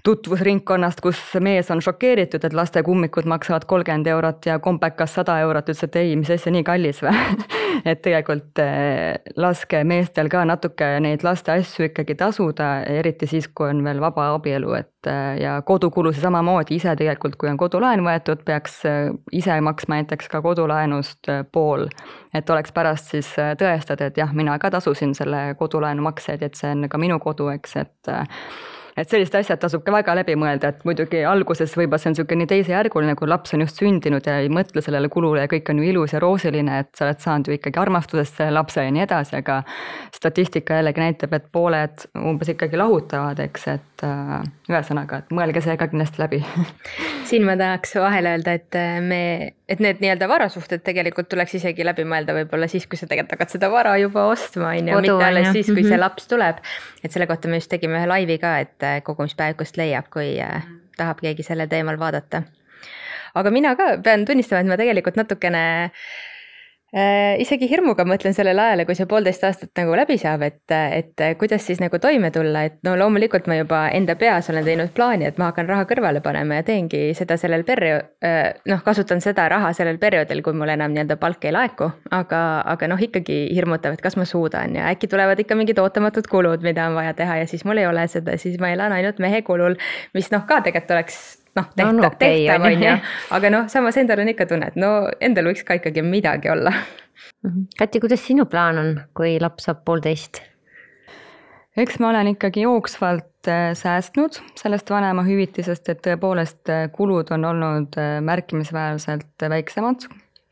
tutvusringkonnast, kus mees on šokeeritud, et laste kummikud maksavad kolmkümmend eurot ja kompekas sada eurot, ütles, et ei, mis asja nii kallis või. Et tegelikult laske meestel ka natuke neid laste asju ikkagi tasuda, eriti siis, kui on veel vaba abielu, et ja kodukulusi samamoodi ise tegelikult, kui on kodulaen võetud, peaks ise maksma näiteks ka kodulaenust pool, et oleks pärast siis tõestada, et jah, mina ka tasusin selle kodulaenu makseid, et see on ka minu kodu, eks, et et sellised asjad tasub ka väga läbi mõelda, et muidugi alguses võib-olla see on niisugune teisejärguline, kui laps on just sündinud ja ei mõtle sellele kulule ja kõik on ju ilus ja roosiline, et sa oled saanud ju ikkagi armastusest selle lapse ja nii edasi, aga statistika jällegi näitab, et pooled umbes ikkagi lahutavad, eks, et äh, ühesõnaga, et mõelge see ka kindlasti läbi. Siin ma tahaks vahele öelda, et me, et need nii-öelda varasuhted tegelikult tuleks isegi läbi mõelda võib-olla siis, kui sa tegelikult hakkad seda vara juba ostma, on ju, mitte alles siis, kui see laps tuleb. Et selle kohta me just tegime ühe laivi ka, et kogumispäevikust leiab, kui tahab keegi selle teemal vaadata. Aga mina ka pean tunnistama, et ma tegelikult natukene äh, isegi hirmuga mõtlen sellele ajale, kui see poolteist aastat nagu läbi saab, et, et kuidas siis nagu toime tulla, et no loomulikult ma juba enda peas olen teinud plaani, et ma hakkan raha kõrvale panema ja teengi seda sellel periood, noh, kasutan seda raha sellel perioodil, kui mul enam nii-öelda palk ei laeku, aga, aga noh, ikkagi hirmutav, et kas ma suudan ja äkki tulevad ikka mingid ootamatud kulud, mida on vaja teha ja siis mul ei ole seda, siis ma elan ainult mehe kulul, mis noh, ka tegelikult oleks noh, tehtav, no, no, okay, tehtav on ju, aga noh, samas endal on ikka tunne, et no endal võiks ka ikkagi midagi olla. Kati, kuidas sinu plaan on, kui laps saab poolteist? Eks ma olen ikkagi jooksvalt säästnud sellest vanema hüvitisest, et tõepoolest kulud on olnud märkimisväärselt väiksemad.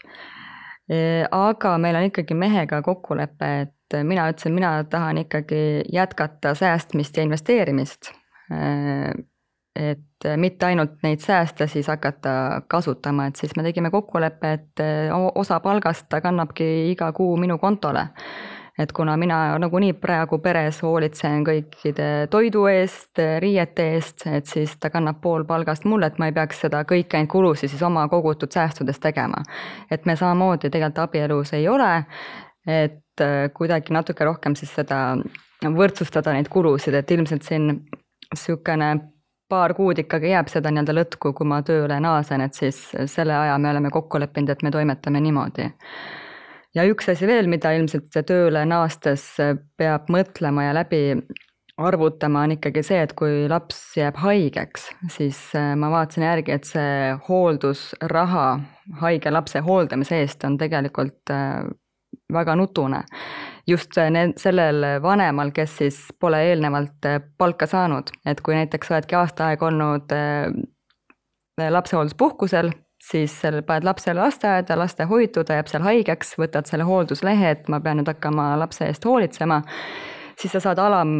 Aga meil on ikkagi mehega kokkulepe, et mina ütlesin, mina tahan ikkagi jätkata säästmist ja investeerimist. Et mitte ainult neid sääste siis hakata kasutama, et siis me tegime kokkuleppe, et osa palgast ta kannabki iga kuu minu kontole. Et kuna mina nagunii praegu peres hoolitsen kõikide toidu eest, riiete eest, et siis ta kannab pool palgast mulle, et ma ei peaks seda kõiki ainult kulusi siis oma kogutud säästudes tegema. Et me samamoodi tegelikult abielus ei ole, et kuidagi natuke rohkem siis seda võrdsustada neid kulusid, et ilmselt siin niisugune paar kuud ikkagi jääb seda nii-öelda lõtku, kui ma tööle naasen, et siis selle aja me oleme kokku leppinud, et me toimetame niimoodi. Ja üks asi veel, mida ilmselt tööle naastes peab mõtlema ja läbi arvutama, on ikkagi see, et kui laps jääb haigeks, siis ma vaatasin järgi, et see hooldusraha haige lapse hooldamise eest on tegelikult väga nutune. Just sellel vanemal, kes siis pole eelnevalt palka saanud, et kui näiteks oledki aasta aeg olnud lapsehoolduspuhkusel, siis paned lapsele lasteaeda, laste hoitud, jääb seal haigeks, võtad selle hoolduslehe, et ma pean nüüd hakkama lapse eest hoolitsema, siis sa saad alam,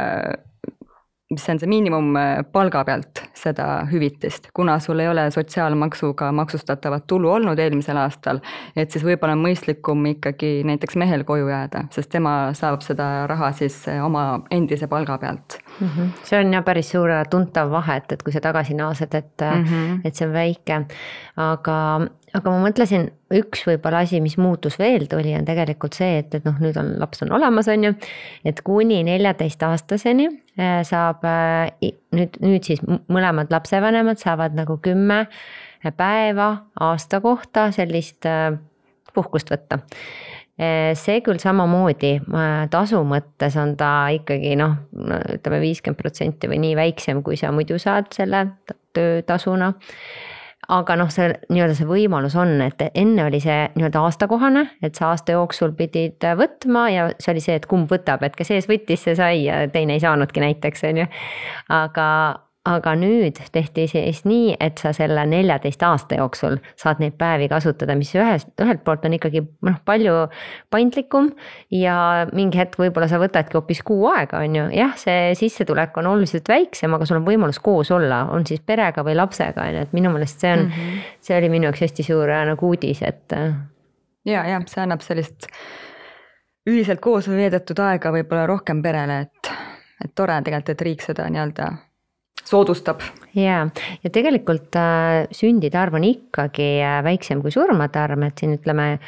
mis on see miinimum palga pealt seda hüvitist, kuna sul ei ole sotsiaalmaksuga maksustatavat tulu olnud eelmisel aastal, et siis võib-olla on mõistlikum ikkagi näiteks mehel koju jääda, sest tema saab seda raha siis oma endise palga pealt. Mm-hmm. See on ja päris suur tuntav vahet, et kui sa tagasi naased, et, mm-hmm. et see on väike, aga, aga ma mõtlesin, üks võib-olla asi, mis muutus veel tuli, on tegelikult see, et, et noh, nüüd on laps on olemas, on ju, et kuni neljateist aastaseni saab nüüd, nüüd siis mõlemad lapsevanemad saavad nagu kümme päeva aasta kohta sellist puhkust võtta. See küll samamoodi tasu mõttes on ta ikkagi noh, ütleme viiskümmend protsenti või nii väiksem, kui sa muidu saad selle töötasuna. Aga noh, see nii-öelda see võimalus on, et enne oli see nii-öelda aastakohane, et sa aasta jooksul pidid võtma ja see oli see, et kumb võtab, et kes ees võttis, see sai ja teine ei saanudki näiteks, on ju. Aga, aga nüüd tehti siis nii, et sa selle neljateist aasta jooksul saad neid päevi kasutada, mis ühest, ühelt poolt on ikkagi noh, palju paindlikum ja mingi hetk võib-olla sa võtadki hoopis kuu aega, on ju. Jah, see sissetulek on oluliselt väiksem, aga sul on võimalus koos olla, on siis perega või lapsega, on ju, et minu meelest see on, mm-hmm. see oli minu jaoks hästi suur nagu uudis, et ja, ja see annab sellist ühiselt koos veedetud aega võib-olla rohkem perele, et, et tore tegelikult, et riik seda nii-öelda soodustab. Ja, ja tegelikult äh, sündide arv on ikkagi väiksem kui surmade arv, et siin ütleme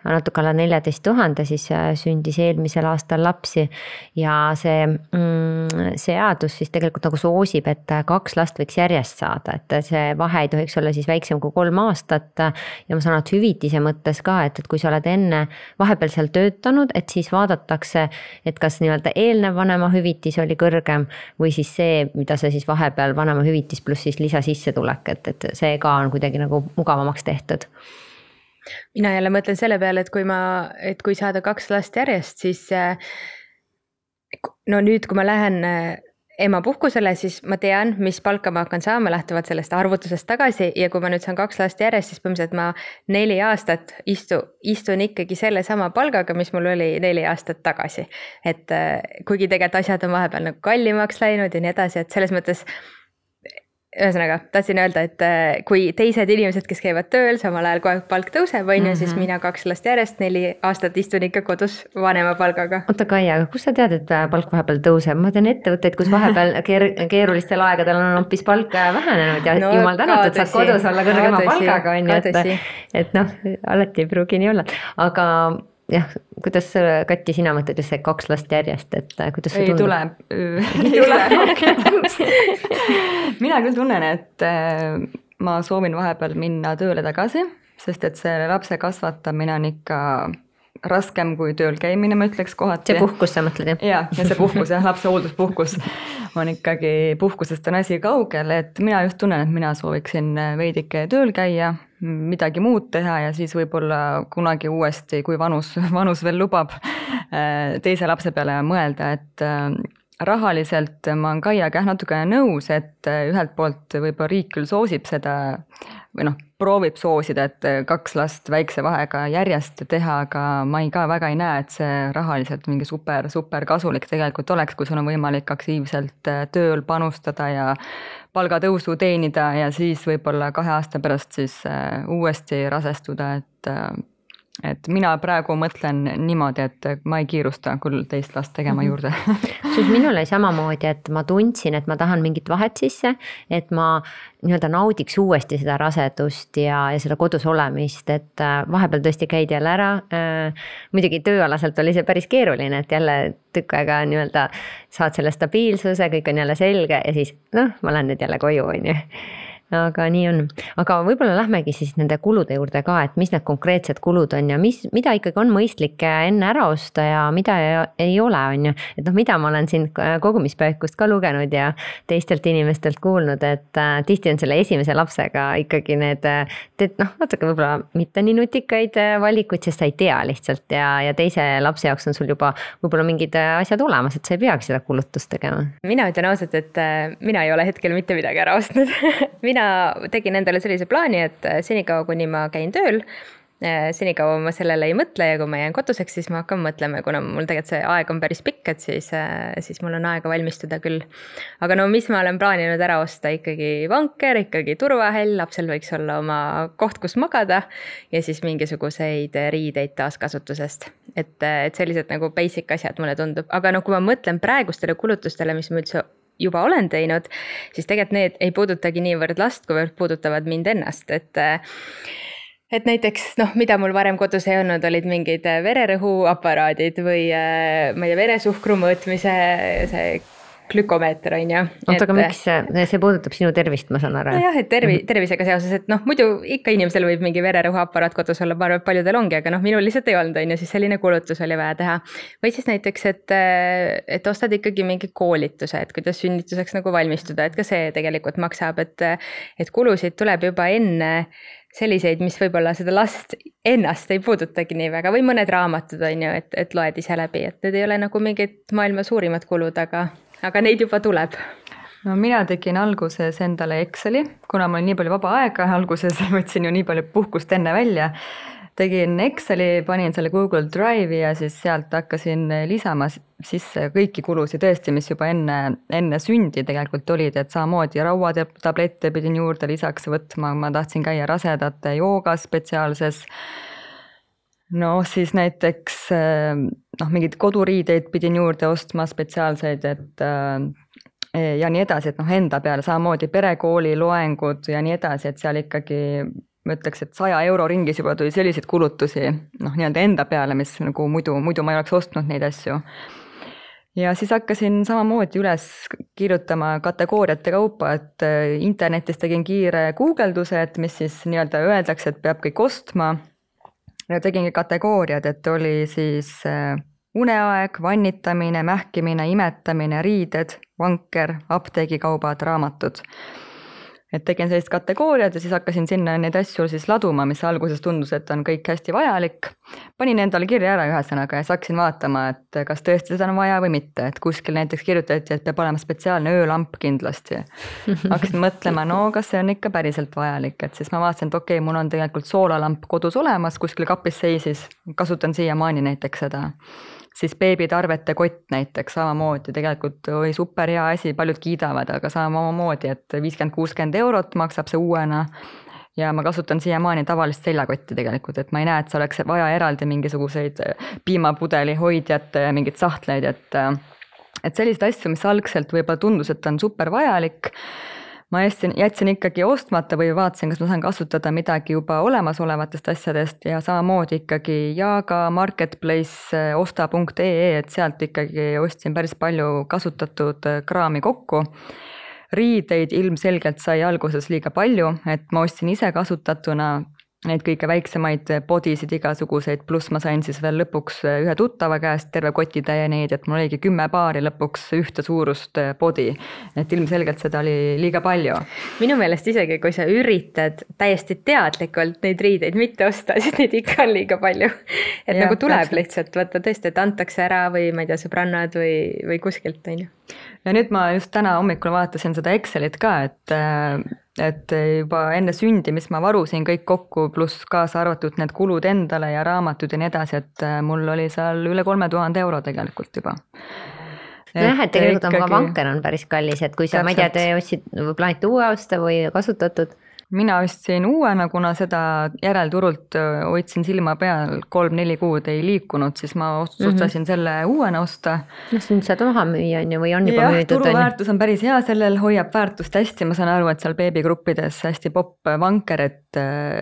natuke alla neljateist tuhande siis sündis eelmisel aastal lapsi ja see mm, seadus siis tegelikult nagu soosib, et kaks last võiks järjest saada, et see vahe ei tohiks olla siis väiksem kui kolm aastat ja ma saan aru, et hüvitise mõttes ka, et, et kui sa oled enne vahepeal seal töötanud, et siis vaadatakse, et kas nii-öelda eelnev vanemahüvitis oli kõrgem või siis see, mida sa siis vahepeal vanemahüvitis pluss siis lisasissetulek, et, et see ka on kuidagi nagu mugavamaks tehtud. Mina jälle mõtlen selle peale, et kui ma, et kui saada kaks last järjest, siis no nüüd, kui ma lähen ema puhkusele, siis ma tean, mis palka ma hakkan saama lähtuvalt sellest arvutusest tagasi ja kui ma nüüd saan kaks last järjest, siis põhimõtteliselt ma neli aastat istu, istun ikkagi selle sama palgaga, mis mul oli neli aastat tagasi. Et kuigi tegelikult asjad on vahepeal nagu kallimaks läinud ja nii edasi, et selles mõttes ühesõnaga, tahtsin öelda, et kui teised inimesed, kes käivad tööl, samal ajal kogu aeg palk tõuseb, on ju, siis mina kaks last järjest, neli aastat istun ikka kodus vanema palgaga. Oota Kaia, aga kus sa tead, et palk vahepeal tõuseb? Ma tean ettevõtteid, kus vahepeal keer keerulistel aegadel on hoopis palk vähenenud ja no, jumal tänud, et saad kodus olla kõrgema palgaga, on ju, et, et noh, alati ei pruugi nii olla. Aga jah, kuidas Kati, sina mõtled just see kaks last järjest, et kuidas see ei tule, ei tule. Mina küll tunnen, et ma soovin vahepeal minna tööle tagasi, sest et see lapse kasvatamine on ikka raskem kui tööl käimine, ma ütleks kohati. See puhkus sa mõtled, jah? Ja, ja see puhkus, jah, lapse hoolduspuhkus on ikkagi, puhkusest on asi kaugel, et mina just tunnen, et mina sooviksin veidike tööl käia, midagi muud teha ja siis võib-olla kunagi uuesti, kui vanus, vanus veel lubab, teise lapse peale mõelda, et rahaliselt ma olen Kaiaga natukene nõus, et ühelt poolt võib-olla riik küll soosib seda või noh, proovib soosida, et kaks last väikse vahega järjest teha, aga ma ei ka väga ei näe, et see rahaliselt mingi super, super kasulik tegelikult oleks, kui sul on võimalik aktiivselt tööl panustada ja palgatõusu teenida ja siis võib-olla kahe aasta pärast siis uuesti rasestuda, et et mina praegu mõtlen niimoodi, et ma ei kiirusta küll teist last tegema juurde. Siis minul oli samamoodi, et ma tundsin, et ma tahan mingit vahet sisse, et ma nii-öelda naudiks uuesti seda rasedust ja, ja seda kodus olemist, et vahepeal tõesti käidi jälle ära. Muidugi tööalaselt oli see päris keeruline, et jälle tükk aega nii-öelda saad selle stabiilsuse, kõik on jälle selge ja siis noh, ma lähen nüüd jälle koju, on ju. Aga nii on. Aga võib-olla lähmegi siis nende kulude juurde ka, et mis need konkreetsed kulud on ja mis, mida ikkagi on mõistlik enne ära osta ja mida ei ole, on ju. Et noh, mida ma olen siin kogumispäevikust ka lugenud ja teistelt inimestelt kuulnud, et tihti on selle esimese lapsega ikkagi need, teed noh, natuke võib-olla mitte nii nutikaid valikuid, sest sa ei tea lihtsalt ja, ja teise lapse jaoks on sul juba võib-olla mingid asjad olemas, et sa ei peaks seda kulutust tegema. Mina ütlen ausalt, et mina ei ole hetkel mitte midagi ära ostnud. Mina tegin endale sellise plaani, et senikaua, kuni ma käin tööl, senikaua ma sellele ei mõtle ja kui ma jään koduseks, siis ma hakkan mõtlema, kuna mul tegelikult see aeg on päris pikk, et siis, siis mul on aega valmistuda küll. Aga no mis ma olen plaaninud ära osta, ikkagi vanker, ikkagi turvahell, lapsel võiks olla oma koht, kus magada ja siis mingisuguseid riideid taaskasutusest. Et, et sellised nagu basic asjad mulle tundub. Aga no kui ma mõtlen praegustele kulutustele, mis ma üldse juba olen teinud, siis tegelikult need ei puudutagi niivõrd last, kui puudutavad mind ennast, et et näiteks, noh, mida mul varem kodus ei olnud, olid mingid vererõhuaparaadid või ma ei tea, veresuhkru mõõtmise see glükomeeter on ju. Oota, aga miks see, see puudutab sinu tervist, ma saan aru? No jah, et tervi, tervisega seoses, et noh, muidu ikka inimesel võib mingi vererõhuaparaat kodus olla, ma arvan, et paljudel ongi, aga noh, minul lihtsalt ei olnud, on ju, siis selline kulutus oli vaja teha. Või siis näiteks, et, et ostad ikkagi mingi koolituse, et kuidas sünnituseks nagu valmistuda, et ka see tegelikult maksab, et, et kulusid tuleb juba enne selliseid, mis võib-olla seda last ennast ei puudutagi nii väga või mõned raamatud on ju, et, et loed ise läbi, et need ei ole nagu mingid maailma suurimad kulud, aga, aga neid juba tuleb. No mina tegin alguses endale Exceli, kuna mul nii palju vaba aega, alguses võtsin ju nii palju puhkust enne välja. Tegin Exceli, panin selle Google Drive'i ja siis sealt hakkasin lisama sisse kõiki kulusid tõesti, mis juba enne, enne sündi tegelikult olid, et samamoodi rauatablette pidin juurde lisaks võtma, ma tahtsin käia rasedate joogas spetsiaalses. No siis näiteks noh, mingid koduriideid pidin juurde ostma spetsiaalseid, et ja nii edasi, et noh, enda peale samamoodi perekooli loengud ja nii edasi, et seal ikkagi ma ütleks, et saja euro ringis juba tuli selliseid kulutusi, noh, nii-öelda enda peale, mis nagu muidu, muidu ma ei oleks ostnud neid asju. Ja siis hakkasin samamoodi üles kirjutama kategooriate kaupa, et internetis tegin kiire guugelduse, et mis siis nii-öelda öeldakse, et peab kõik ostma. Ja tegingi kategooriad, et oli siis uneaeg, vannitamine, mähkimine, imetamine, riided, vanker, apteegikaubad, raamatud. Et tegin sellist kategooriad ja siis hakkasin sinna neid asju siis laduma, mis alguses tundus, et on kõik hästi vajalik. Panin endale kirja ära ühesõnaga ja siis hakkasin vaatama, et kas tõesti seda on vaja või mitte. Et kuskil näiteks kirjutati, et peab olema spetsiaalne öölamp kindlasti. Hakkasin mõtlema, no kas see on ikka päriselt vajalik. Et siis ma vaatasin, et okei, mul on tegelikult soolalamp kodus olemas, kuskil kapis seisis. Kasutan siiamaani näiteks seda. Siis beebitarvete kott näiteks samamoodi, tegelikult oli super hea asi, paljud kiidavad, aga samamoodi, et viiskümmend kuuskümmend eurot maksab see uuena ja ma kasutan siiamaani tavalist seljakotti tegelikult, et ma ei näe, et see oleks vaja eraldi mingisuguseid piimapudeli hoidjate ja mingid sahtleid, et, et sellist asju, mis algselt võib-olla tundus, et on super vajalik, ma jätsin, jätsin ikkagi ostmata või vaatasin, kas ma saan kasutada midagi juba olemasolevatest asjadest ja samamoodi ikkagi Jaaga, Marketplace, osta punkt ee, et sealt ikkagi ostsin päris palju kasutatud kraami kokku. Riideid ilmselgelt sai alguses liiga palju, et ma ostsin ise kasutatuna neid kõige väiksemaid podisid igasuguseid, pluss ma sain siis veel lõpuks ühe tuttava käest terve kotitäie neid, et mul oligi kümme paari lõpuks ühte suurust podi. Et ilmselgelt seda oli liiga palju. Minu meelest isegi, kui sa üritad täiesti teadlikult neid riideid mitte osta, siis neid ikka on liiga palju. Et ja, nagu tuleb täpselt. Lihtsalt võtta tõesti, et antakse ära või ma ei tea, sõbrannad või, või kuskilt. On ju. Ja nüüd ma just täna hommikul vaatasin seda Excelit ka, et et juba enne sündi, mis ma varusin kõik kokku, pluss kaasa arvatud need kulud endale ja raamatud ja nii edasi, et mul oli seal üle kolme tuhande euro tegelikult juba. Jah, et tegelikult on ka vanker on päris kallis, et kui sa, ma ei tea, te ostsid, plaanite uue osta või kasutatud? Mina ostsin uuena, kuna seda järelturult hoidsin silma peal kolm-neli kuud ei liikunud, siis ma otsustasin mm-hmm. selle uuena osta. No nüüd saad maha müüa on ju, või on juba ja, müüdud? Turuväärtus on päris hea, sellel hoiab väärtust hästi, ma saan aru, et seal beebigruppides hästi popp vanker, et,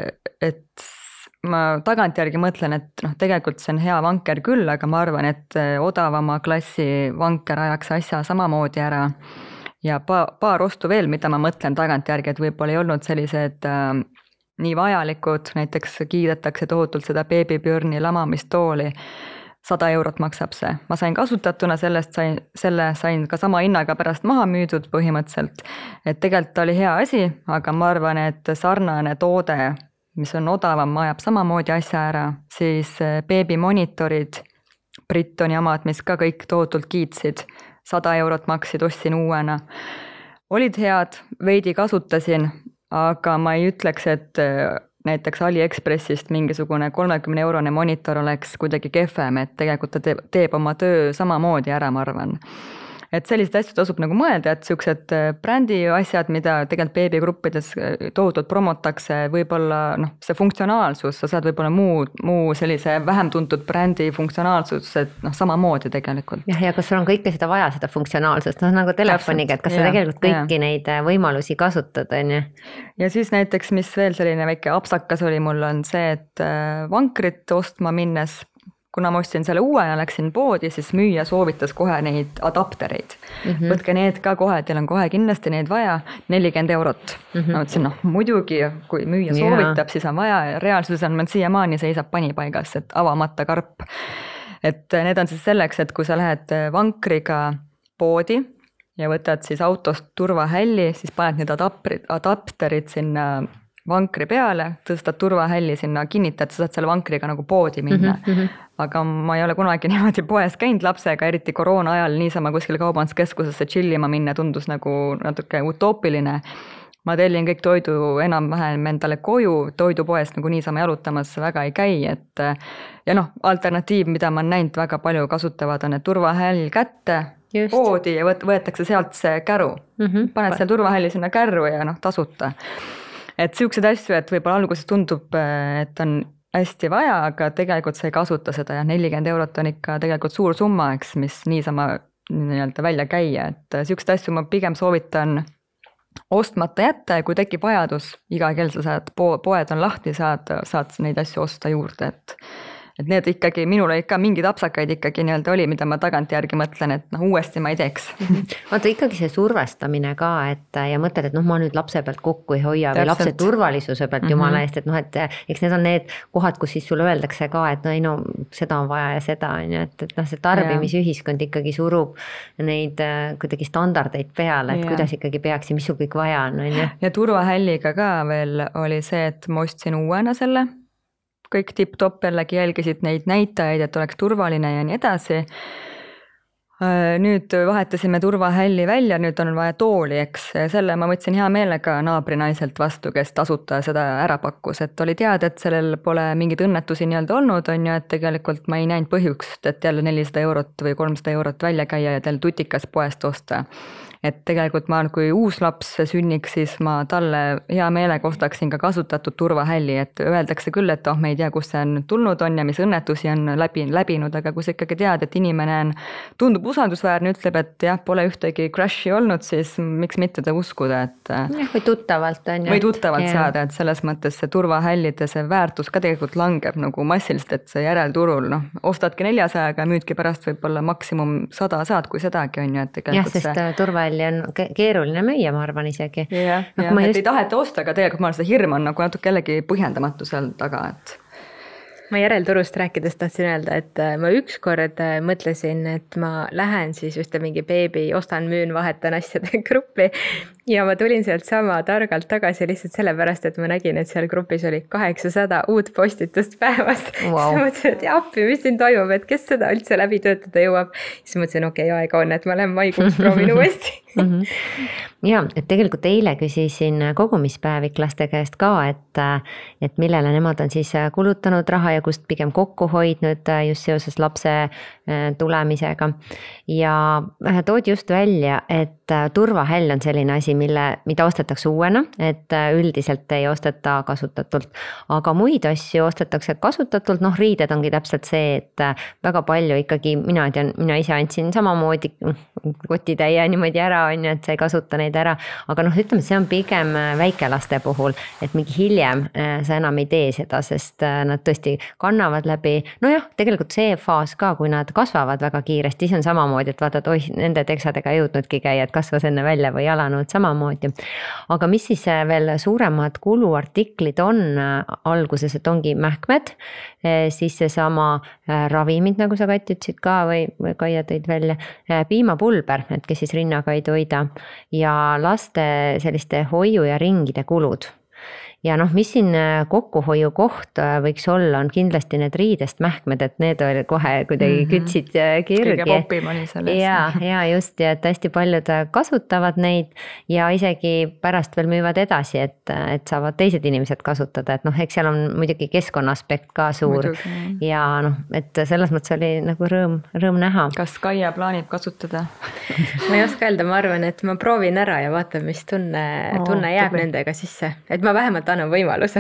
et ma tagantjärgi mõtlen, et noh, tegelikult see on hea vanker küll, aga ma arvan, et odavama klassi vanker ajaks asja samamoodi ära. Ja paar ostu veel, mida ma mõtlen tagantjärgi, et võib-olla ei olnud sellised äh, nii vajalikud, näiteks kiidetakse tohutult seda Baby Björni lamamistooli, sada eurot maksab see. Ma sain kasutatuna sellest, sain, selle sain ka sama hinnaga pärast maha müüdud põhimõtteliselt, et tegelikult oli hea asi, aga ma arvan, et sarnane toode, mis on odavam, ajab samamoodi asja ära, siis beebimonitorid, Brittoni omad, mis ka kõik tohutult kiitsid, sada eurot maksid, ostsin uuena. Olid head, veidi kasutasin, aga ma ei ütleks, et näiteks AliExpressist mingisugune kolmekümne eurone monitor oleks kuidagi kehvem, et tegelikult ta teeb, teeb oma töö samamoodi ära, ma arvan. Et sellist asju tasub nagu mõelda, et sellised brändi asjad, mida tegelikult beebigruppides tohutult promotakse, võib-olla noh, see funktsionaalsus, sa saad võib-olla muu, muu sellise vähem tuntud brändi funktsionaalsus, et noh, samamoodi tegelikult. Jah, ja kas sul on kõike seda vaja, seda funktsionaalsust, noh nagu telefoniga, et kas sa ja, tegelikult kõiki ja. Neid võimalusi kasutad, on ju? Ja siis näiteks, mis veel selline väike apsakas oli mul, on see, et vankrit ostma minnes, kuna ma ostsin selle uuena, läksin poodi, siis müüja soovitas kohe neid adaptereid. Mm-hmm. Võtke need ka kohe, teil on kohe kindlasti neid vaja, nelikümmend eurot. Mm-hmm. Ma mõtlesin, noh, muidugi, kui müüja soovitab, yeah. siis on vaja. Reaalsuses on meil siiamaani seisab panipaigas, et avamata karp. Et need on siis selleks, et kui sa lähed vankriga poodi ja võtad siis autost turvahälli, siis paned need adapterid, adapterid sinna vankri peale, tõstad turvahälli sinna, kinnitad, sa saad selle vankriga nagu poodi minna. Mm-hmm. Aga ma ei ole kunagi niimoodi poes käinud lapsega, eriti koroona ajal niisama kuskil kaubanduskeskusesse chillima minna tundus nagu natuke utoopiline. Ma tellin kõik toidu enam-vähem endale koju, toidupoest nagu niisama jalutamas väga ei käi. Et, ja noh, alternatiiv, mida ma näinud väga palju kasutavad, on need turvahäll kätte, Just. Poodi ja võetakse sealt see käru. Mm-hmm. Paned selle turvahälli sinna kärru ja noh, tasuta. Et siuksed asju, et võib-olla alguses tundub, et on hästi vaja, aga tegelikult sa ei kasuta seda ja nelikümmend eurot on ikka tegelikult suur summa, eks, mis niisama nii-öelda välja käia, et siuksed asju ma pigem soovitan ostmata jätta ja kui tekib vajadus, iga kell sa saad, poed on lahti, saad, saad neid asju osta juurde, et et need ikkagi, minul olid ka mingid apsakaid ikkagi nii-öelda oli, mida ma tagantjärgi mõtlen, et noh, uuesti ma ei teeks. Vaata ikkagi see survestamine ka, et ja mõtled, et noh, ma nüüd lapse pealt kokku ei hoia või lapse turvalisuse pealt mm-hmm. jumala eest, et noh, et eks need on need kohad, kus siis sulle öeldakse ka, et no ei no, seda on vaja ja seda on ju, et, et noh, see tarbimisühiskond ikkagi surub neid kuidagi standardeid peale, et ja. Kuidas ikkagi peaks ja mis sul kõik vaja on, on ju. Ja turvahälliga ka veel oli see, et ma ostsin uuena selle, kõik tipp-topp jällegi jälgisid neid näitajaid, et oleks turvaline ja nii edasi. Nüüd vahetasime turvahälli välja, nüüd on vaja tooli, eks. Selle ma võtsin hea meelega naabrinaiselt vastu, kes tasuta seda ära pakkus, et oli teada, et sellel pole mingid õnnetusi nii-öelda olnud, on ju, et tegelikult ma ei näinud põhjust, et jälle nelisada eurot või kolmsada eurot välja käia ja teil tutikas poest osta. Et tegelikult ma, kui uus laps sünniks, siis ma talle hea meelega ostaksin ka kasutatud turvahälli, et öeldakse küll, et oh, me ei tea, kus see on tulnud on ja mis õnnetusi on läbi, läbinud, aga kui sa ikkagi tead, et inimene on, tundub usaldusväärne, ütleb, et jah, pole ühtegi crashi olnud, siis miks mitte ta uskuda, et jah, või tuttavalt on. Või tuttavalt ja. Saada, et selles mõttes see turvahällide, see väärtus ka tegelikult langeb nagu massiliselt, et see järelturul, noh, ostadki neljasajaga, müüdki pärast võib-olla maksimum sada saad, kui sedagi on ju, et tegelikult jah, sest see... turvahälli on keeruline müüa, ma arvan isegi. Jah, no, jah et just... ei taheta osta, aga tegelikult ma seda hirm on nagu natuke jällegi põhjendamatu seal taga, et ma järelturust rääkides tahtsin öelda, et ma ükskord mõtlesin, et ma lähen siis ühte mingi beebi, ostan, müün, vahetan asjade gruppi ja ma tulin sealt sama targalt tagasi lihtsalt sellepärast, et ma nägin, et seal grupis oli kaheksasada uut postitust päevas. Wow. Siis ma mõtlesin, et appi, mis siin toimub, et kes seda üldse läbi töötada jõuab. Siis mõtlesin, okei, okay, aega on, et ma lähen maikuus proovin uuesti. Ja, et tegelikult eile küsisin kogumispäeviklaste käest ka, et, et millele nemad on siis kulutanud raha ja kust pigem kokku hoidnud just seoses lapse tulemisega. Ja toodi just välja, et turvahäll on selline asi, mille, mida ostetakse uuena, et üldiselt ei osteta kasutatult. Aga muid asju ostetakse kasutatult, noh riided ongi täpselt see, et väga palju ikkagi, mina tean, mina ise andsin samamoodi kotitäie niimoodi ära, on ju, et sa ei kasuta neid ära. Aga noh, ütleme, see on pigem väikelaste puhul, et mingi hiljem sa enam ei tee seda, sest nad tõesti kannavad läbi. No jah, tegelikult see faas ka, kui nad kasvavad väga kiiresti, siis on samamoodi, et vaatad, oi, nende teksadega ei jõudnudki käia, et kasvas enne välja või jalanud samamoodi. Aga mis siis veel suuremad kuluartiklid on alguses, et ongi mähkmed, siis seesama ravimid, nagu sa Kati ütlesid ka või, või Kaia tõid välja, piimapulber, et kes siis rinnaga ei toida ja laste selliste hoiu ja ringide kulud. Ja noh, mis siin kokkuhoiu koht võiks olla, on kindlasti need riidest mähkmed, et need oli kohe kuidagi mm-hmm. kütsid kirgi. Kõige popim oli selles. Ja, ja just, ja et hästi paljud kasutavad neid ja isegi pärast veel müüvad edasi, et, et saavad teised inimesed kasutada, et noh, eks seal on muidugi keskkonna aspekt ka suur muidugi. Ja noh, et selles mõttes oli nagu rõõm, rõõm näha. Kas Kaia plaanib kasutada? Ma ei oska öelda, ma arvan, et ma proovin ära ja vaatan, mis tunne, tunne oh, jääb tubli. Nendega sisse, et ma vähemalt annan võimaluse.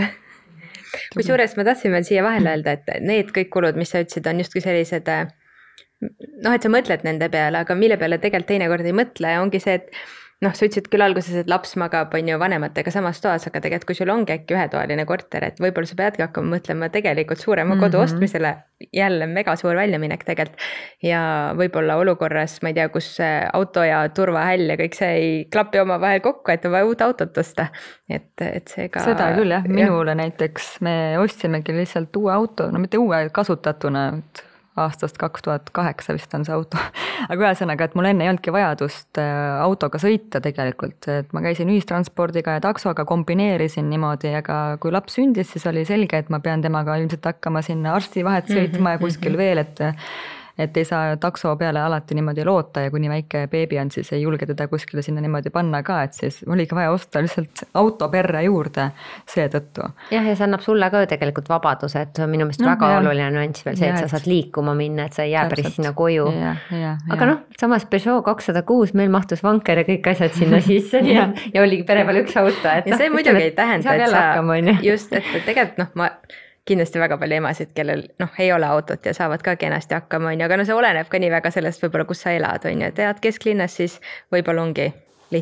Kui suures ma tahtsin veel siia vahele öelda, et need kõik kulud, mis sa ütlesid, on justkui sellised, noh, et sa mõtled nende peale, aga mille peale tegelikult teinekord ei mõtle, ongi see, et noh, sa ütlesid küll alguses, et laps magab on ju vanematega samas toas, aga tegelikult kui sul ongi äkki ühetoaline korter, et võib-olla sa peadki hakkama mõtlema tegelikult suurema kodu mm-hmm. ostmisele, jälle mega suur väljaminek tegelikult ja võib-olla olukorras, ma ei tea, kus auto ja turvahäll ja kõik see ei klapi oma vahel kokku, et on vaja uut autot osta, et, et see ka... Seda küll jah, minule jah. Näiteks me ostsimegi lihtsalt uue auto, no mitte uue kasutatuna, et aastast kaks tuhat kaheksa vist on see auto. Aga ühesõnaga, et mul enne ei olnudki vajadust autoga sõita tegelikult, et ma käisin ühistranspordiga ja taksoga, kombineerisin niimoodi, aga kui laps sündis, siis oli selge, et ma pean temaga ilmselt hakkama sinna arsti vahet sõitma ja kuskil veel, et et ei saa takso peale alati niimoodi loota ja kuni väike beebi on, siis ei julge teda kuskile sinna niimoodi panna ka, et siis oligi vaja osta lihtsalt auto perre juurde seetõttu. Jah, ja see annab sulle ka tegelikult vabaduse, et see on minu meelest no, väga jah. Oluline nüanss veel see, et sa saad liikuma minna, et sa ei jää päris sinna koju. Ja, ja, aga noh, samas Peugeot kakssada kuus meil mahtus vanker ja kõik asjad sinna sisse ja, ja oligi pere peal üks auto. Et ja see no, muidugi ei tähenda, et sa hakkama, just, et tegelikult noh, ma kindlasti väga palju emasid, kellel noh, ei ole autot ja saavad ka kenasti hakkama, on ju, aga no see oleneb ka nii väga sellest võib-olla, kus sa elad, on ju, et elad kesklinnas, siis võib-olla ongi lihtsam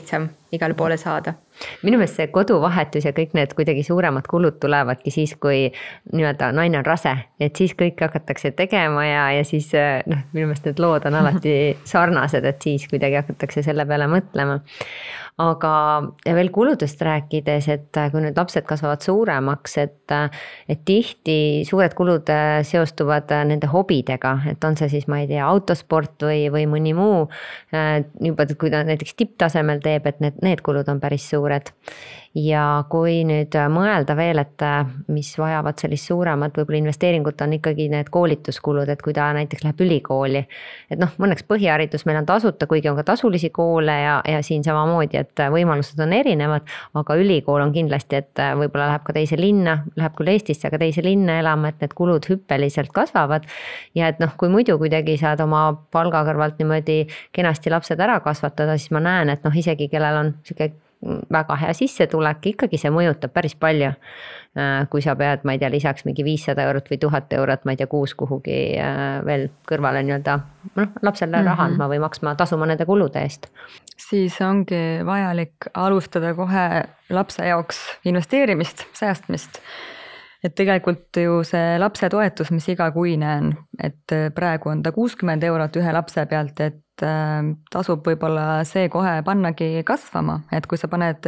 igale poole saada. minu meelest see koduvahetus ja kõik need kuidagi suuremad kulud tulevadki siis, kui nii-öelda naine on rase, et siis kõik hakatakse tegema ja, ja siis noh, minu meelest need lood on alati sarnased, et siis kuidagi hakatakse selle peale mõtlema. Aga ja veel kuludest rääkides, et kui nüüd lapsed kasvavad suuremaks, et, et tihti suured kulud seostuvad nende hobidega, et on see siis, ma ei tea, autosport või, või mõni muu, juba kui ta näiteks tipptasemel teeb, et need, need kulud on päris suured. Ja kui nüüd mõelda veel, et mis vajavad sellist suuremat võib-olla investeeringut, on ikkagi need koolituskulud, et kui ta näiteks läheb ülikooli, et noh, mõneks põhiharidus meil on tasuta, kuigi on ka tasulisi koole ja, ja siin samamoodi, et võimalused on erinevad, aga ülikool on kindlasti, et võib-olla läheb ka teise linna, läheb küll Eestisse, aga teise linna elama, et need kulud hüppeliselt kasvavad ja et noh, kui muidu kuidagi saad oma palga kõrvalt niimoodi kenasti lapsed ära kasvatada, siis ma näen, et noh, isegi kellel on siuke väga hea sissetulek, ikkagi see mõjutab päris palju. Kui sa pead, ma ei tea, lisaks mingi viissada eurot või tuhat eurot, ma ei tea, kuus kuhugi veel kõrvale nii-öelda noh, lapsele mm-hmm. raha andma või maksma, tasuma nende kulude eest. Siis ongi vajalik alustada kohe lapse jaoks investeerimist, säästmist. Et tegelikult ju see lapse toetus, mis igakuine on, et praegu on ta kuuskümmend eurot ühe lapse pealt, et tasub võib-olla see kohe pannagi kasvama, et kui sa paned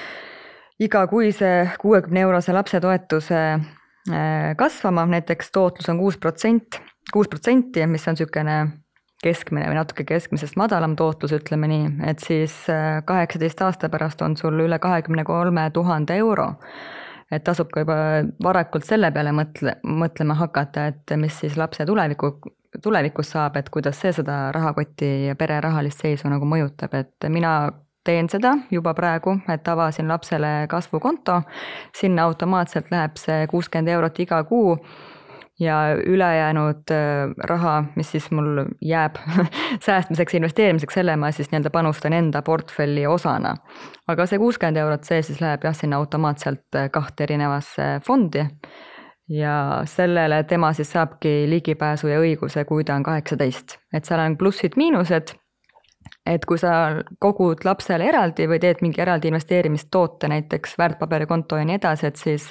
igakuise kuuekümne eurose lapse toetuse kasvama, näiteks tootlus on kuus protsenti, kuus protsenti, mis on niisugune keskmine või natuke keskmisest madalam tootlus, ütleme nii, et siis kaheksateist aasta pärast on sul üle kahekümne kolme tuhande euro. Et tasub ka juba varakult selle peale mõtle, mõtlema hakata, et mis siis lapse tuleviku, tulevikus saab, et kuidas see seda rahakoti ja pere rahalist seisu nagu mõjutab, et mina teen seda juba praegu, et avasin lapsele kasvukonto, sinna automaatselt läheb see kuuskümmend eurot iga kuu ja ülejäänud raha, mis siis mul jääb säästmiseks, investeerimiseks, selle ma siis nii-öelda panustan enda portfelli osana. Aga see kuuskümmend eurot, see siis läheb jah sinna automaatselt kahte erinevasse fondi ja sellele tema siis saabki ligipääsu ja õiguse, kui ta on kaheksateist. Et seal on plussid-miinused, et kui sa kogud lapsele eraldi või teed mingi eraldi investeerimistoote, näiteks väärtpaberikonto ja nii edasi, et siis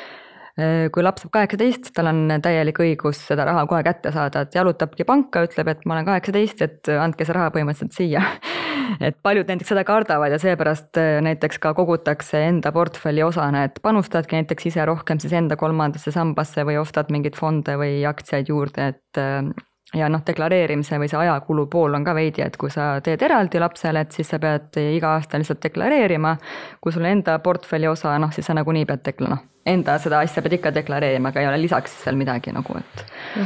kui laps saab kaheksateist, tal on täielik õigus seda raha kohe kätte saada, et jalutabki panka, ütleb, et ma olen kaheksateist, et andke see raha põhimõtteliselt siia. Et paljud näiteks seda kardavad ja seepärast näiteks ka kogutakse enda portfelli osana, et panustadki näiteks ise rohkem siis enda kolmandasse sambasse või ostad mingid fonde või aktsiaid juurde, et ja noh, deklareerimise või see ajakulu pool on ka veidi, et kui sa teed eraldi lapsele, et siis sa pead iga aasta lihtsalt deklareerima, kui sul enda portfelli osa, noh siis sa nagunii pead dekla-, noh, enda seda asja pead ikka deklareerima, aga ei ole lisaks seal midagi nagu, et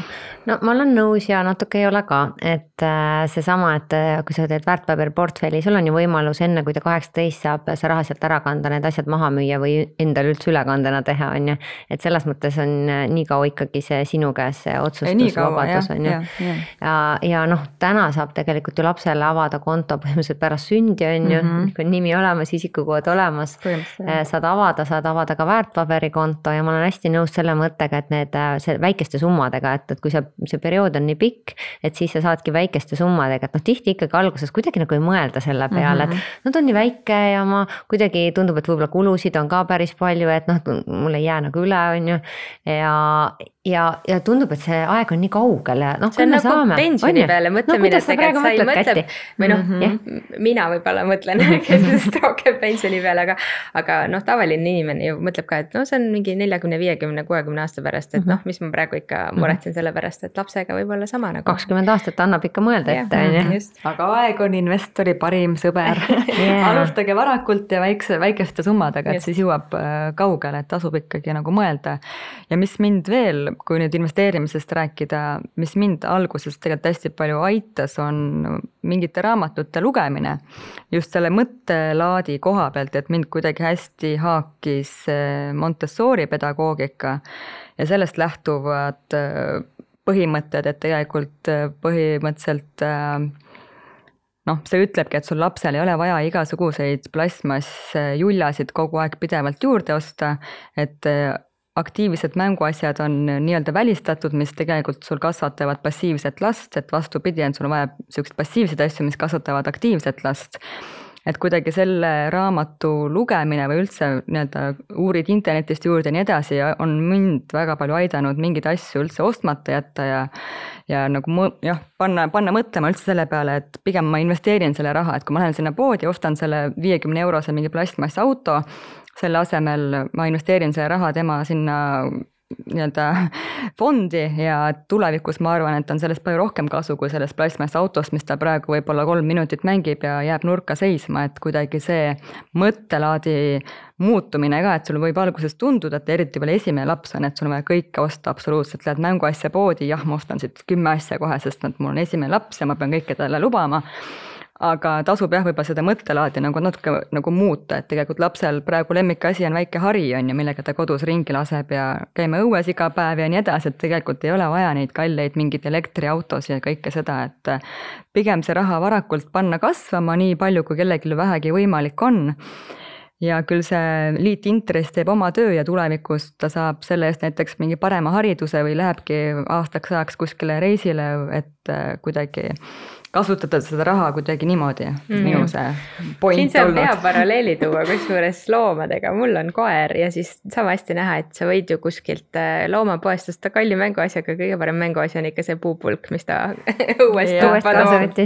no ma olen nõus ja natuke ei ole ka, et seesama, et kui sa teed väärtpaberi portfelli, sul on ju võimalus enne, kui ta kaheksateist saab, sa raha sealt ära kanda, need asjad maha müüa või endale üldse ülekandena teha, on ju. Et selles mõttes on nii kaua ikkagi see sinu käes see otsustusvabadus, on ju. Ja, ja, ja noh, täna saab tegelikult ju lapsele avada konto põhimõtteliselt pärast sündi, on ju, mm-hmm. kui on nimi olemas, isikukood olemas, saad avada, saad avada ka väärtpaberi konto ja ma olen hästi nõus selle mõttega, et need see väikeste summadega, et, et kui sa see periood on nii pikk, et siis sa saadki väikeste summadega, et noh, tihti ikkagi alguses kuidagi nagu ei mõelda selle peale, mm-hmm. et nad on nii väike ja ma kuidagi tundub, et võib-olla kulusid on ka päris palju, et noh, mul ei jää nagu üle, on ju, ja, ja, ja tundub, et see aeg on nii kaugel ja noh, see on nagu saame, pensioni on, peale mõtlemine, no, et sa ei mõtle, või noh, mm-hmm. mina võib-olla mõtlen, kes rohkem pensioni peale, aga, aga noh, tavaline inimene ju mõtleb ka, et noh, see on mingi neljakümne, viiekümne, kuuekümne aasta pärast, et noh, mis ma praegu ikka muretsen selle pärast, et lapsega võib-olla sama nagu. kakskümmend aastat annab ikka mõelda ette, on ju. Aga aeg on investori parim sõber. yeah. Alustage varakult ja väikse, väikeste summadega, et siis jõuab kaugele, et tasub ikkagi nagu mõelda. Ja mis mind veel, kui nüüd investeerimisest rääkida, mis mind alguses tegelikult hästi palju aitas, on mingite raamatute lugemine. Just selle mõttelaadi koha pealt, et mind kuidagi hästi haakis Montessori pedagoogika ja sellest lähtuvad põhimõtted, et tegelikult põhimõtteliselt noh, see ütlebki, et sul lapsel ei ole vaja igasuguseid plastmassjuljasid kogu aeg pidevalt juurde osta, et aktiivsed mänguasjad on nii-öelda välistatud, mis tegelikult sul kasvatavad passiivset last, et vastupidi, on sul vaja sellised passiivsed asju, mis kasvatavad aktiivset last. et kuidagi selle raamatu lugemine või üldse nii-öelda uurid internetist juurde ja nii edasi on mind väga palju aidanud mingeid asju üldse ostmata jätta ja ja nagu mõ- jah, panna, panna mõtlema üldse selle peale, et pigem ma investeerin selle raha, et kui ma lähen sinna poodi, ostan selle viiekümne eurose mingi plastmassi auto, selle asemel ma investeerin selle raha tema sinna nii-öelda fondi ja tulevikus ma arvan, et on sellest palju rohkem kasu kui sellest plastmassi autost, mis ta praegu võib-olla kolm minutit mängib ja jääb nurka seisma, et kuidagi see mõttelaadi muutumine ka, et sul võib alguses tunduda, et eriti veel esimene laps on, et sul on vaja kõike osta absoluutselt, lähed mänguasja poodi, jah, ma ostan siit kümme asja kohe, sest et mul on esimene laps ja ma pean kõike talle lubama. Aga tasub jah võib-olla seda mõttelaadi nagu natuke nagu muuta, et tegelikult lapsel praegu lemmikasi on väike hari on ju, millega ta kodus ringi laseb ja käime õues iga päev ja nii edasi, et tegelikult ei ole vaja neid kalleid mingeid elektriautosid ja kõike seda, et pigem see raha varakult panna kasvama nii palju, kui kellelgi vähegi võimalik on. Ja küll see liitintress teeb oma töö ja tulevikus ta saab selle eest näiteks mingi parema hariduse või lähebki aastaks ajaks kuskile reisile, et kuidagi kasutada seda raha kuidagi niimoodi, mm-hmm. minu see point siin saab olnud. hea paralleeli tuua kusjuures loomadega, mul on koer ja siis saab hästi näha, et sa võid ju kuskilt loomapoest osta kalli mänguasjaga, kõige parem mänguasi on ikka see puupulk, mis ta õuest tuppa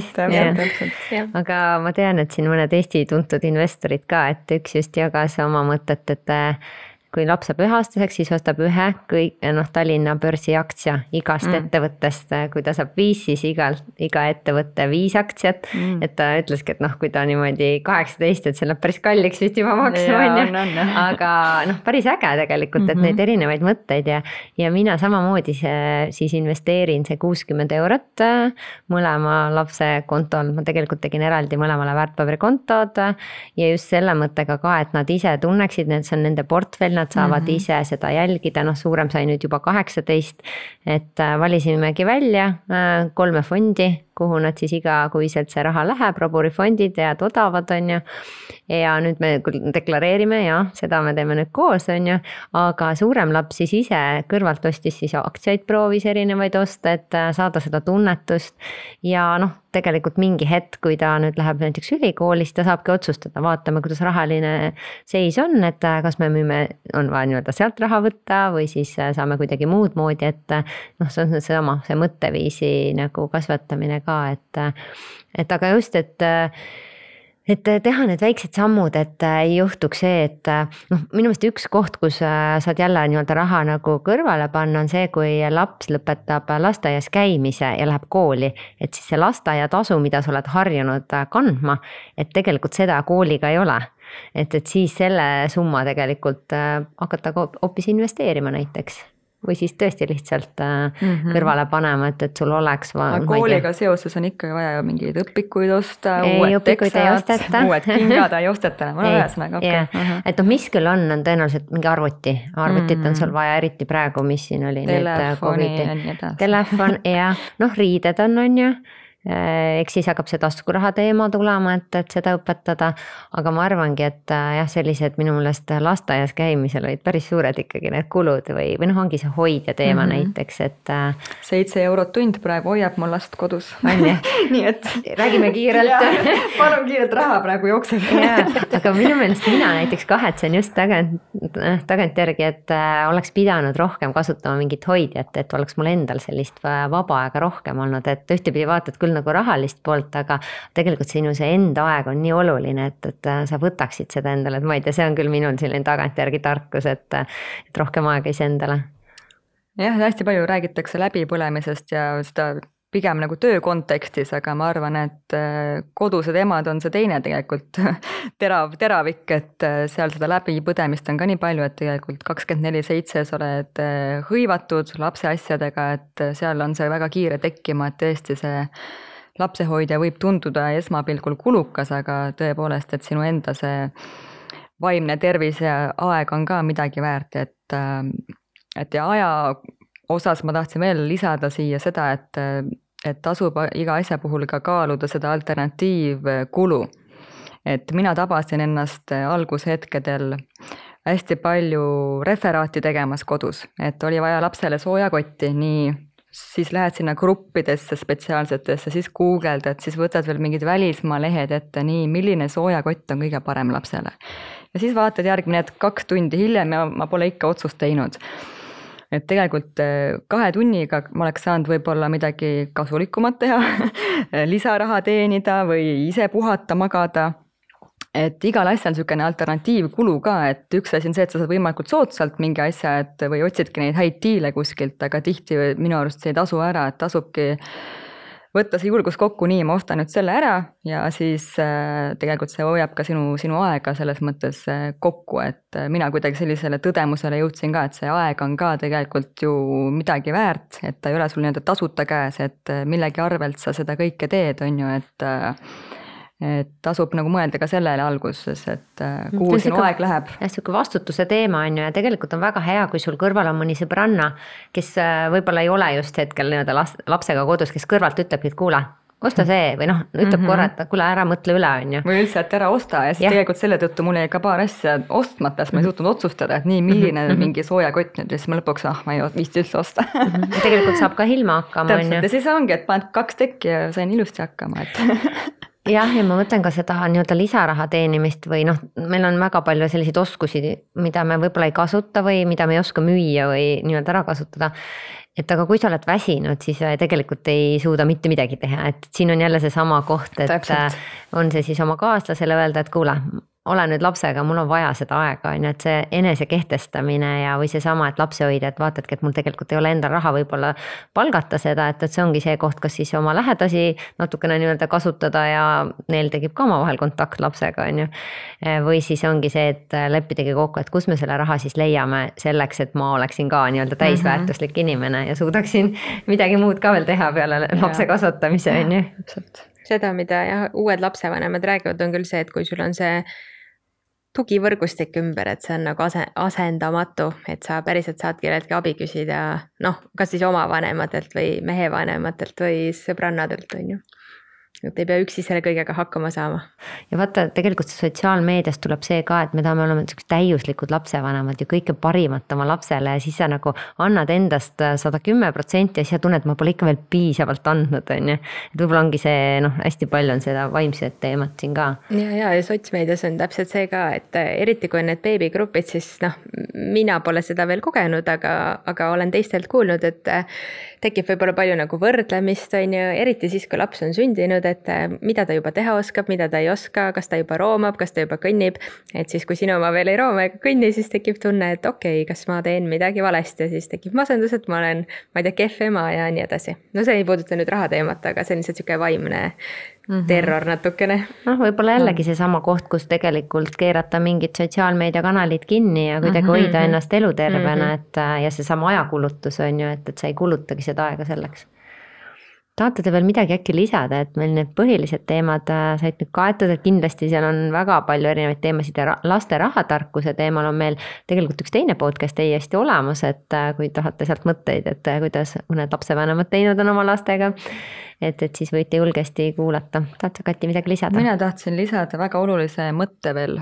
toob. Aga ma tean, et siin mõned Eesti tuntud investorid ka, et üks just jagas oma mõtet, et kui laps saab üheaastaseks, siis ostab ühe kõik, noh, Tallinna börsi aktsia igast mm. ettevõttest, kui ta saab viis, siis igal, iga ettevõtte viis aktsiat, mm. et ta ütleski, et noh, kui ta niimoodi kaheksateist, et see läheb päris kalliks vist juba maksma, on ju, aga noh, päris äge tegelikult, et mm-hmm. neid erinevaid mõtteid ja, ja mina samamoodi see, siis investeerin see kuuskümmend eurot mõlema lapse kontol, ma tegelikult tegin eraldi mõlemale väärtpaberi-kontod ja just selle mõttega ka, et nad ise tunneksid, et see on nende portfell, nad saavad mm-hmm. ise seda jälgida, noh suurem sai nüüd juba kaheksateist, et valisimegi välja kolme fondi, kuhu nad siis igakuiselt see raha läheb, roburifondid ja odavad on ju. Ja nüüd me deklareerime ja seda me teeme nüüd koos on ju, aga suurem laps siis ise kõrvalt ostis siis aktsiaid, proovis erinevaid osta, et saada seda tunnetust ja noh, tegelikult mingi hetk, kui ta nüüd läheb näiteks ülikoolis, ta saabki otsustada, vaatame, kuidas rahaline seis on, et kas me müüme, on vaja nii-öelda sealt raha võtta või siis saame kuidagi muud moodi, et noh, see on see sama, see mõtteviisi nagu kasvatamine ka, et, et aga just, et et teha need väiksed sammud, et ei juhtuks see, et noh, minu meelest üks koht, kus saad jälle nii-öelda raha nagu kõrvale panna, on see, kui laps lõpetab lasteaias käimise ja läheb kooli, et siis see lasteaiatasu, mida sa oled harjunud kandma, et tegelikult seda kooliga ei ole. Et, et siis selle summa tegelikult hakata hoopis investeerima näiteks. Või siis tõesti lihtsalt mm-hmm. kõrvale panema, et, et sul oleks va- aga kooliga seoses on ikka vaja mingeid õpikuid osta, ei, uued teksad, uued kingad ei osteta, ma olen ühesõnaga okay. uh-huh. et noh, mis küll on, on tõenäoliselt mingi arvuti, arvutit mm-hmm. on sul vaja eriti praegu, mis siin oli telefoni ja nii edasi. Telefon ja noh, riided on, on ju, eks siis hakkab see taskuraha teema tulema, et, et seda õpetada, aga ma arvangi, et jah, sellised minu meelest lasteaias käimisel olid päris suured ikkagi need kulud või, või noh, ongi see hoidja teema mm-hmm. näiteks, et seitse eurot tund praegu hoiab mul last kodus. nii et räägime kiirelt. Palun kiirelt raha praegu jookseb. aga minu meelest mina näiteks kahetsen just tagant, tagantjärgi, et oleks pidanud rohkem kasutama mingit hoidjat, et oleks mul endal sellist vaba aega rohkem olnud, et ühtepidi vaatad küll nagu rahalist poolt, aga tegelikult sinu see enda aeg on nii oluline, et, et sa võtaksid seda endale, et ma ei tea, see on küll minul selline tagantjärgi tarkus, et, et rohkem aega isendale. jah, hästi palju räägitakse läbipõlemisest ja seda pigem nagu töö kontekstis, aga ma arvan, et kodused emad on see teine tegelikult terav, teravik, et seal seda läbipõdemist on ka nii palju, et tegelikult kakskümmend neli seitse sa oled hõivatud lapse asjadega, et seal on see väga kiire tekkima, et tõesti see lapsehoidja võib tunduda esmapilgul kulukas, aga tõepoolest, et sinu enda see vaimne tervis ja aeg on ka midagi väärt, et, et ja aja osas ma tahtsin veel lisada siia seda, et, et tasub iga asja puhul ka kaaluda seda alternatiivkulu. Et mina tabasin ennast algushetkedel hästi palju referaati tegemas kodus, et oli vaja lapsele soojakotti nii siis lähed sinna gruppidesse spetsiaalsetesse, siis guugeldad, siis võtad veel mingid välismaa lehed ette, nii, milline soojakott on kõige parem lapsele. Ja siis vaatad järgmine, et kaks tundi hiljem ja ma pole ikka otsust teinud. Et tegelikult kahe tunniga ma oleks saanud võib-olla midagi kasulikumat teha, lisaraha teenida või ise puhata, magada. Et igal asjal on niisugune alternatiivkulu ka, et üks asi on see, et sa saad võimalikult soodsalt mingi asja, et või otsidki neid häid diile kuskilt, aga tihti minu arust see ei tasu ära, et tasubki võtta see julgus kokku, nii ma ostan nüüd selle ära ja siis tegelikult see hoiab ka sinu, sinu aega selles mõttes kokku, et mina kuidagi sellisele tõdemusele jõudsin ka, et see aeg on ka tegelikult ju midagi väärt, et ta ei ole sul nii-öelda tasuta käes, et millegi arvelt sa seda kõike teed, on ju, et et tasub nagu mõelda ka sellele alguses, et kuhu sinu aeg läheb. Ja siuke vastutuse teema on ju ja tegelikult on väga hea, kui sul kõrval on mõni sõbranna, kes võib-olla ei ole just hetkel nii-öelda lapsega kodus, kes kõrvalt ütlebki, et kuule, osta see või noh, ütleb mm-hmm. korra, et kuule ära mõtle üle, on ju. Või üldse, et ära osta ja siis ja. Tegelikult selle tõttu mul jäi ka paar asja ostmata, sest ma ei suutnud otsustada, et nii, milline mm-hmm. mingi soojakott nüüd ja siis ma lõpuks, ah, ma ei viisti üldse osta. Mm-hmm. Ja tegelikult saab ka ilma hakkama, on ju. Ja siis ongi, et paned kaks tekki ja sain ilusti hakkama, et jah, ja ma mõtlen ka seda nii-öelda lisaraha teenimist või noh, meil on väga palju selliseid oskusi, mida me võib-olla ei kasuta või mida me ei oska müüa või nii-öelda ära kasutada. Et aga kui sa oled väsinud, siis tegelikult ei suuda mitte midagi teha, et siin on jälle see sama koht, et Täpselt. On see siis oma kaaslasele öelda, et kuule, ole nüüd lapsega, mul on vaja seda aega, on ju, et see enese kehtestamine ja või see sama, et lapse hoida, et vaatadki, et mul tegelikult ei ole enda raha võib-olla palgata seda, et, et see ongi see koht, kas siis oma lähedasi natukene nii-öelda kasutada ja neil tekib ka oma vahel kontakt lapsega, on ju. Või siis ongi see, et leppidagi kokku, et kus me selle raha siis leiame selleks, et ma oleksin ka nii-öelda täisväärtuslik mm-hmm. inimene ja suudaksin midagi muud ka veel teha peale lapse kasvatamise, on ju. Seda, mida jah, uued lapsevanemad räägivad, on küll see, et kui sul on see tugivõrgustik ümber, et see on nagu asendamatu, et sa päriselt saad kelleltki abi küsida, noh, kas siis oma vanematelt või mehe vanematelt või sõbrannadelt, on ju. Et ei pea üksi selle kõigega hakkama saama. Ja vaata, tegelikult sotsiaalmeediast tuleb see ka, et me tahame olema täiuslikud lapsevanemad ja kõike parimat oma lapsele ja siis sa nagu annad endast sada kümme protsenti ja siis sa tunned, et ma pole ikka veel piisavalt andnud, on ju. Et võib-olla ongi see, noh, hästi palju on seda vaimset teemat siin ka. Ja, ja, ja sotsmeedias on täpselt see ka, et eriti kui on need beebigrupid, siis noh, mina pole seda veel kogenud, aga, aga olen teistelt kuulnud, et tekib võib-olla palju nagu võrdlemist, on ju, eriti siis, kui laps on sündinud, et mida ta juba teha oskab, mida ta ei oska, kas ta juba roomab, kas ta juba kõnnib, et siis kui sinu oma veel ei rooma ega kõnni, siis tekib tunne, et okei, kas ma teen midagi valesti ja siis tekib masendus, et ma olen, ma ei tea, kehv ema ja nii edasi. No see ei puuduta nüüd raha teemat, aga see on lihtsalt siuke vaimne mm-hmm. terror natukene. Noh, võib-olla jällegi see sama koht, kus tegelikult keerata mingid sotsiaalmeediakanalid kinni ja kuidagi mm-hmm. hoida ennast elutervena, mm-hmm. et ja see sama ajakulutus on ju, et, et sa ei kulutagi seda aega selleks. Tahate te veel midagi äkki lisada, et meil need põhilised teemad said nüüd kaetud, et kindlasti seal on väga palju erinevaid teemasid ja laste rahatarkuse teemal on meil tegelikult üks teine podcast täiesti olemas, et kui tahate sealt mõtteid, et kuidas mõned lapsevanemad teinud on oma lastega, et, et siis võite julgesti kuulata. Tahate Kati midagi lisada? Mina tahtsin lisada väga olulise mõtte veel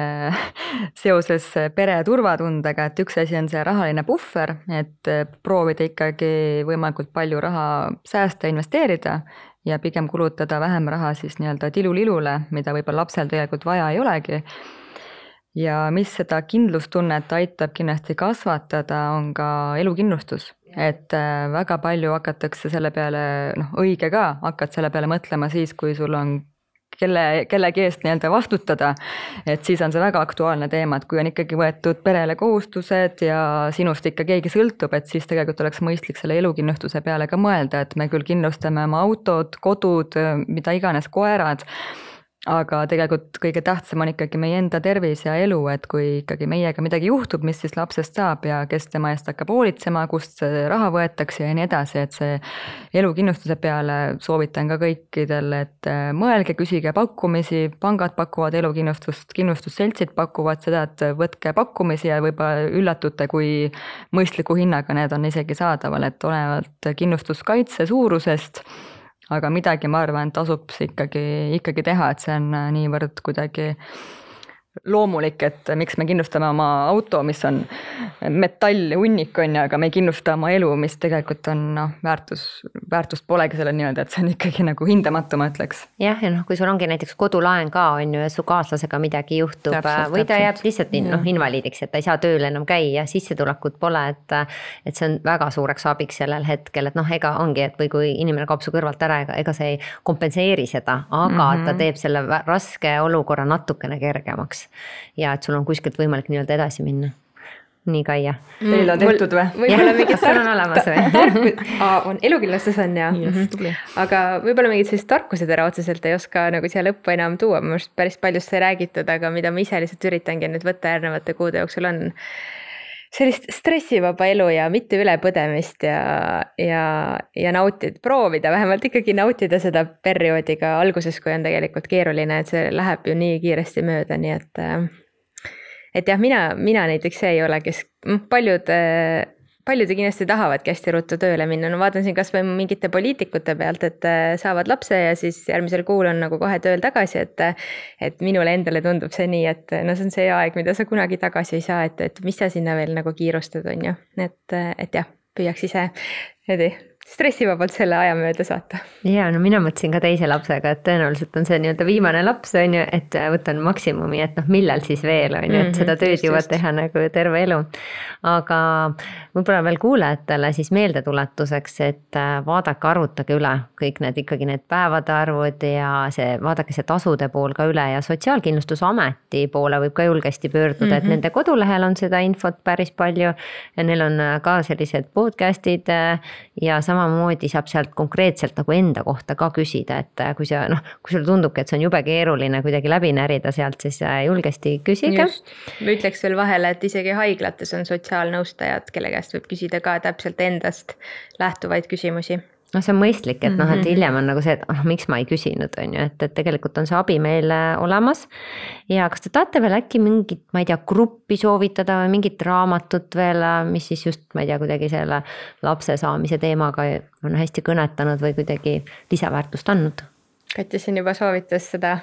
seoses pere turvatundega, et üks asi on see rahaline puhver, et proovida ikkagi võimalikult palju raha säästa, investeerida ja pigem kulutada vähem raha siis nii-öelda tilulilule, mida võib-olla lapsel tegelikult vaja ei olegi. Ja mis seda kindlustunnet aitab kindlasti kasvatada, on ka elukindlustus. Et väga palju hakatakse selle peale, noh õige ka, hakkad selle peale mõtlema siis, kui sul on kelle, kellegi eest nii-öelda vastutada, et siis on see väga aktuaalne teema, et kui on ikkagi võetud perele kohustused ja sinust ikka keegi sõltub, et siis tegelikult oleks mõistlik selle elukindlustuse peale ka mõelda, et me küll kindlustame oma autod, kodud, mida iganes, koerad, aga tegelikult kõige tähtsam on ikkagi meie enda tervis ja elu, et kui ikkagi meiega midagi juhtub, mis siis lapsest saab ja kes tema eest hakkab hoolitsema, kust see raha võetakse ja nii edasi, et see elukindlustuse peale soovitan ka kõikidel, et mõelge, küsige pakkumisi, pangad pakuvad elukindlustust, kindlustusseltsid pakuvad seda, et võtke pakkumisi ja võib-olla üllatute, kui mõistliku hinnaga need on isegi saadaval, et olenevalt kindlustuskaitse suurusest, aga midagi ma arvan, et tasub ikkagi, ikkagi teha, et see on niivõrd kuidagi loomulik, et miks me kindlustame oma auto, mis on metall hunnik on ja, aga me ei kindlusta oma elu, mis tegelikult on noh, väärtus, väärtust polegi selle nii-öelda, et see on ikkagi nagu hindamatu, ma ütleks. jah, ja noh, kui sul ongi näiteks kodulaen ka on ju ja su kaaslasega midagi juhtub täpselt, või ta täpselt. Jääb lihtsalt noh, invaliidiks, et ta ei saa tööle enam käia, sissetulekut pole, et, et see on väga suureks abiks sellel hetkel, et noh, ega ongi, et või kui inimene kaob su kõrvalt ära, ega, ega see ei kompenseeri seda, aga mm-hmm. ta teeb selle raske olukorra natukene kergemaks. Ja et sul on kuskilt võimalik nii-öelda edasi minna. Nii Kaia. Teil on tehtud või? Võib-olla mingid tark... on olemas või? Aa, on elukindlustus on ja. Mm-hmm. Aga võib-olla mingid sellised tarkused ära otseselt ei oska nagu siia lõppu enam tuua. Ma just päris paljust sai räägitud, aga mida ma ise lihtsalt üritangi nüüd võtta järgnevate kuude jooksul on sellist stressivaba elu ja mitte ülepõdemist ja, ja, ja nautida, proovida, vähemalt ikkagi nautida seda perioodi ka alguses, kui on tegelikult keeruline, et see läheb ju nii kiiresti mööda, nii et et jah, mina, mina näiteks see ei ole, kes paljud, paljud kindlasti tahavadki hästi ruttu tööle minna. No vaatan siin kas või mingite poliitikute pealt, et saavad lapse ja siis järgmisel kuul on nagu kohe tööl tagasi, et, et minule endale tundub see nii, et no see on see aeg, mida sa kunagi tagasi ei saa, et, et mis sa sinna veel nagu kiirustad on ju. Et, et jah, püüaks ise edi, stressivabalt selle aja mööda saata. Ja no mina mõtlesin ka teise lapsega, et tõenäoliselt on see nii-öelda viimane laps on ju, et võtan maksimumi, et noh, millal siis veel on ju, et seda tööd jõuad teha nagu terve elu. Aga võib-olla veel kuulajatele siis meeldetuletuseks, et vaadake, arvutage üle kõik need ikkagi need päevade arvud ja see, vaadake see tasude pool ka üle ja Sotsiaalkindlustusameti poole võib ka julgesti pöörduda, mm-hmm. et nende kodulehel on seda infot päris palju ja neil on ka sellised podcastid ja samamoodi saab sealt konkreetselt nagu enda kohta ka küsida, et kui see, noh, kui sulle tundubki, et see on jube keeruline kuidagi läbi närida sealt, siis julgesti küsige. Just. Ma ütleks veel vahele, et isegi haiglates on sotsiaalnõustajad, kelle käest võib küsida ka täpselt endast lähtuvaid küsimusi. No see on mõistlik, et noh, et hiljem on nagu see, et oh, miks ma ei küsinud, on ju, et, et tegelikult on see abi meil olemas. Ja kas te tahate veel äkki mingit, ma ei tea, gruppi soovitada või mingit raamatut veel, mis siis just, ma ei tea, kuidagi selle lapse saamise teemaga on hästi kõnetanud või kuidagi lisaväärtust andnud? Kati siin juba soovitas seda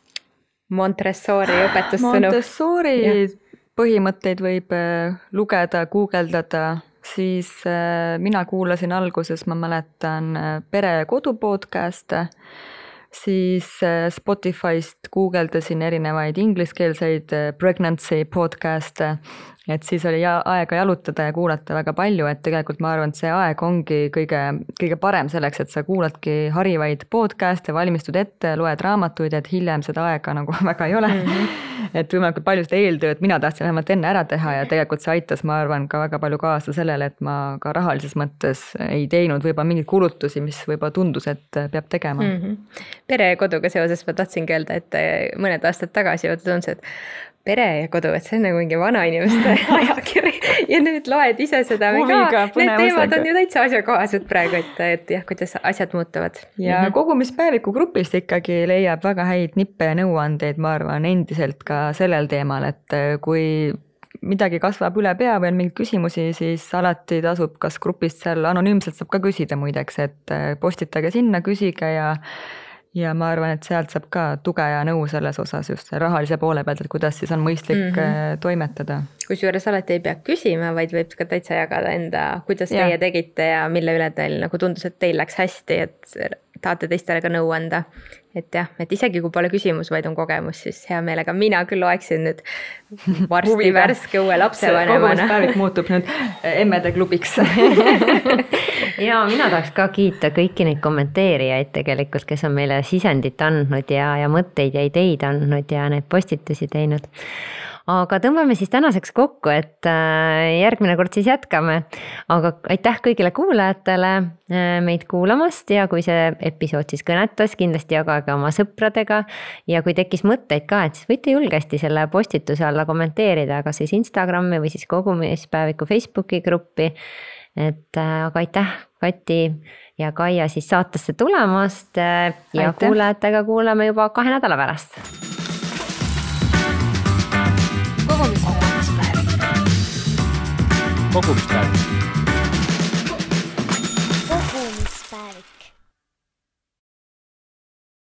Montessori õpetussõnu. Montessori põhimõtteid võib lugeda, guugeldada. Siis mina kuulasin alguses, ma mäletan, Pere ja kodu podcast'e, siis Spotify'st guugeldasin erinevaid ingliskeelseid pregnancy podcast'e, et siis oli aega jalutada ja kuulata väga palju, et tegelikult ma arvan, et see aeg ongi kõige, kõige parem selleks, et sa kuuladki harivaid podcast'e, valmistud ette, loed raamatuid, et hiljem seda aega nagu väga ei ole. Mm-hmm. Et võimalikult palju seda eeltööd mina tahtsin vähemalt enne ära teha ja tegelikult see aitas, ma arvan, ka väga palju kaasa sellele, et ma ka rahalises mõttes ei teinud võib-olla mingeid kulutusi, mis võib-olla tundus, et peab tegema. Mm-hmm. Pere ja koduga seoses ma tahtsingi öelda, et mõned aastad tagasi tundus, et Pere ja kodu, et see on nagu mingi vana inimeste ajakiri ja nüüd loed ise seda. Huviga, need teemad on ju täitsa asjakohased praegu, et, et jah, kuidas asjad muutuvad. Ja mm-hmm. kogumispäeviku grupist ikkagi leiab väga häid nippe ja nõuandeid, ma arvan, endiselt ka sellel teemal, et kui midagi kasvab üle pea või on mingeid küsimusi, siis alati tasub, kas grupist seal anonüümselt saab ka küsida muideks, et postitage sinna, küsige ja Ja ma arvan, et sealt saab ka tuge ja nõu selles osas just rahalise poole pealt, et kuidas siis on mõistlik mm-hmm. toimetada. Kusjuures alati ei pea küsima, vaid võib ka täitsa jagada enda, kuidas ja. Teie tegite ja mille üle teil nagu tundus, et teil läks hästi, et tahate teistele ka nõu anda. Et jah, et isegi kui pole küsimus, vaid on kogemus, siis hea meelega mina küll loeksin nüüd varsti värske uue lapsevanemana. Kogumispäevik muutub nüüd emmede klubiks. Ja mina tahaks ka kiita kõiki neid kommenteerijaid tegelikult, kes on meile sisendit andnud ja, ja mõtteid ja ideid andnud ja neid postitusi teinud. Aga tõmbame siis tänaseks kokku, et järgmine kord siis jätkame. Aga aitäh kõigile kuulajatele meid kuulamast ja kui see episood siis kõnetas, kindlasti jagage oma sõpradega ja kui tekkis mõtteid ka, et siis võite julgesti selle postituse alla kommenteerida, kas siis Instagrami või siis kogumispäeviku Facebooki gruppi. Et aga aitäh Kati ja Kaia siis saatesse tulemast ja aitäh. Kuulajatega kuulame juba kahe nädala pärast. Kogumispäevik. Kogumispäevik.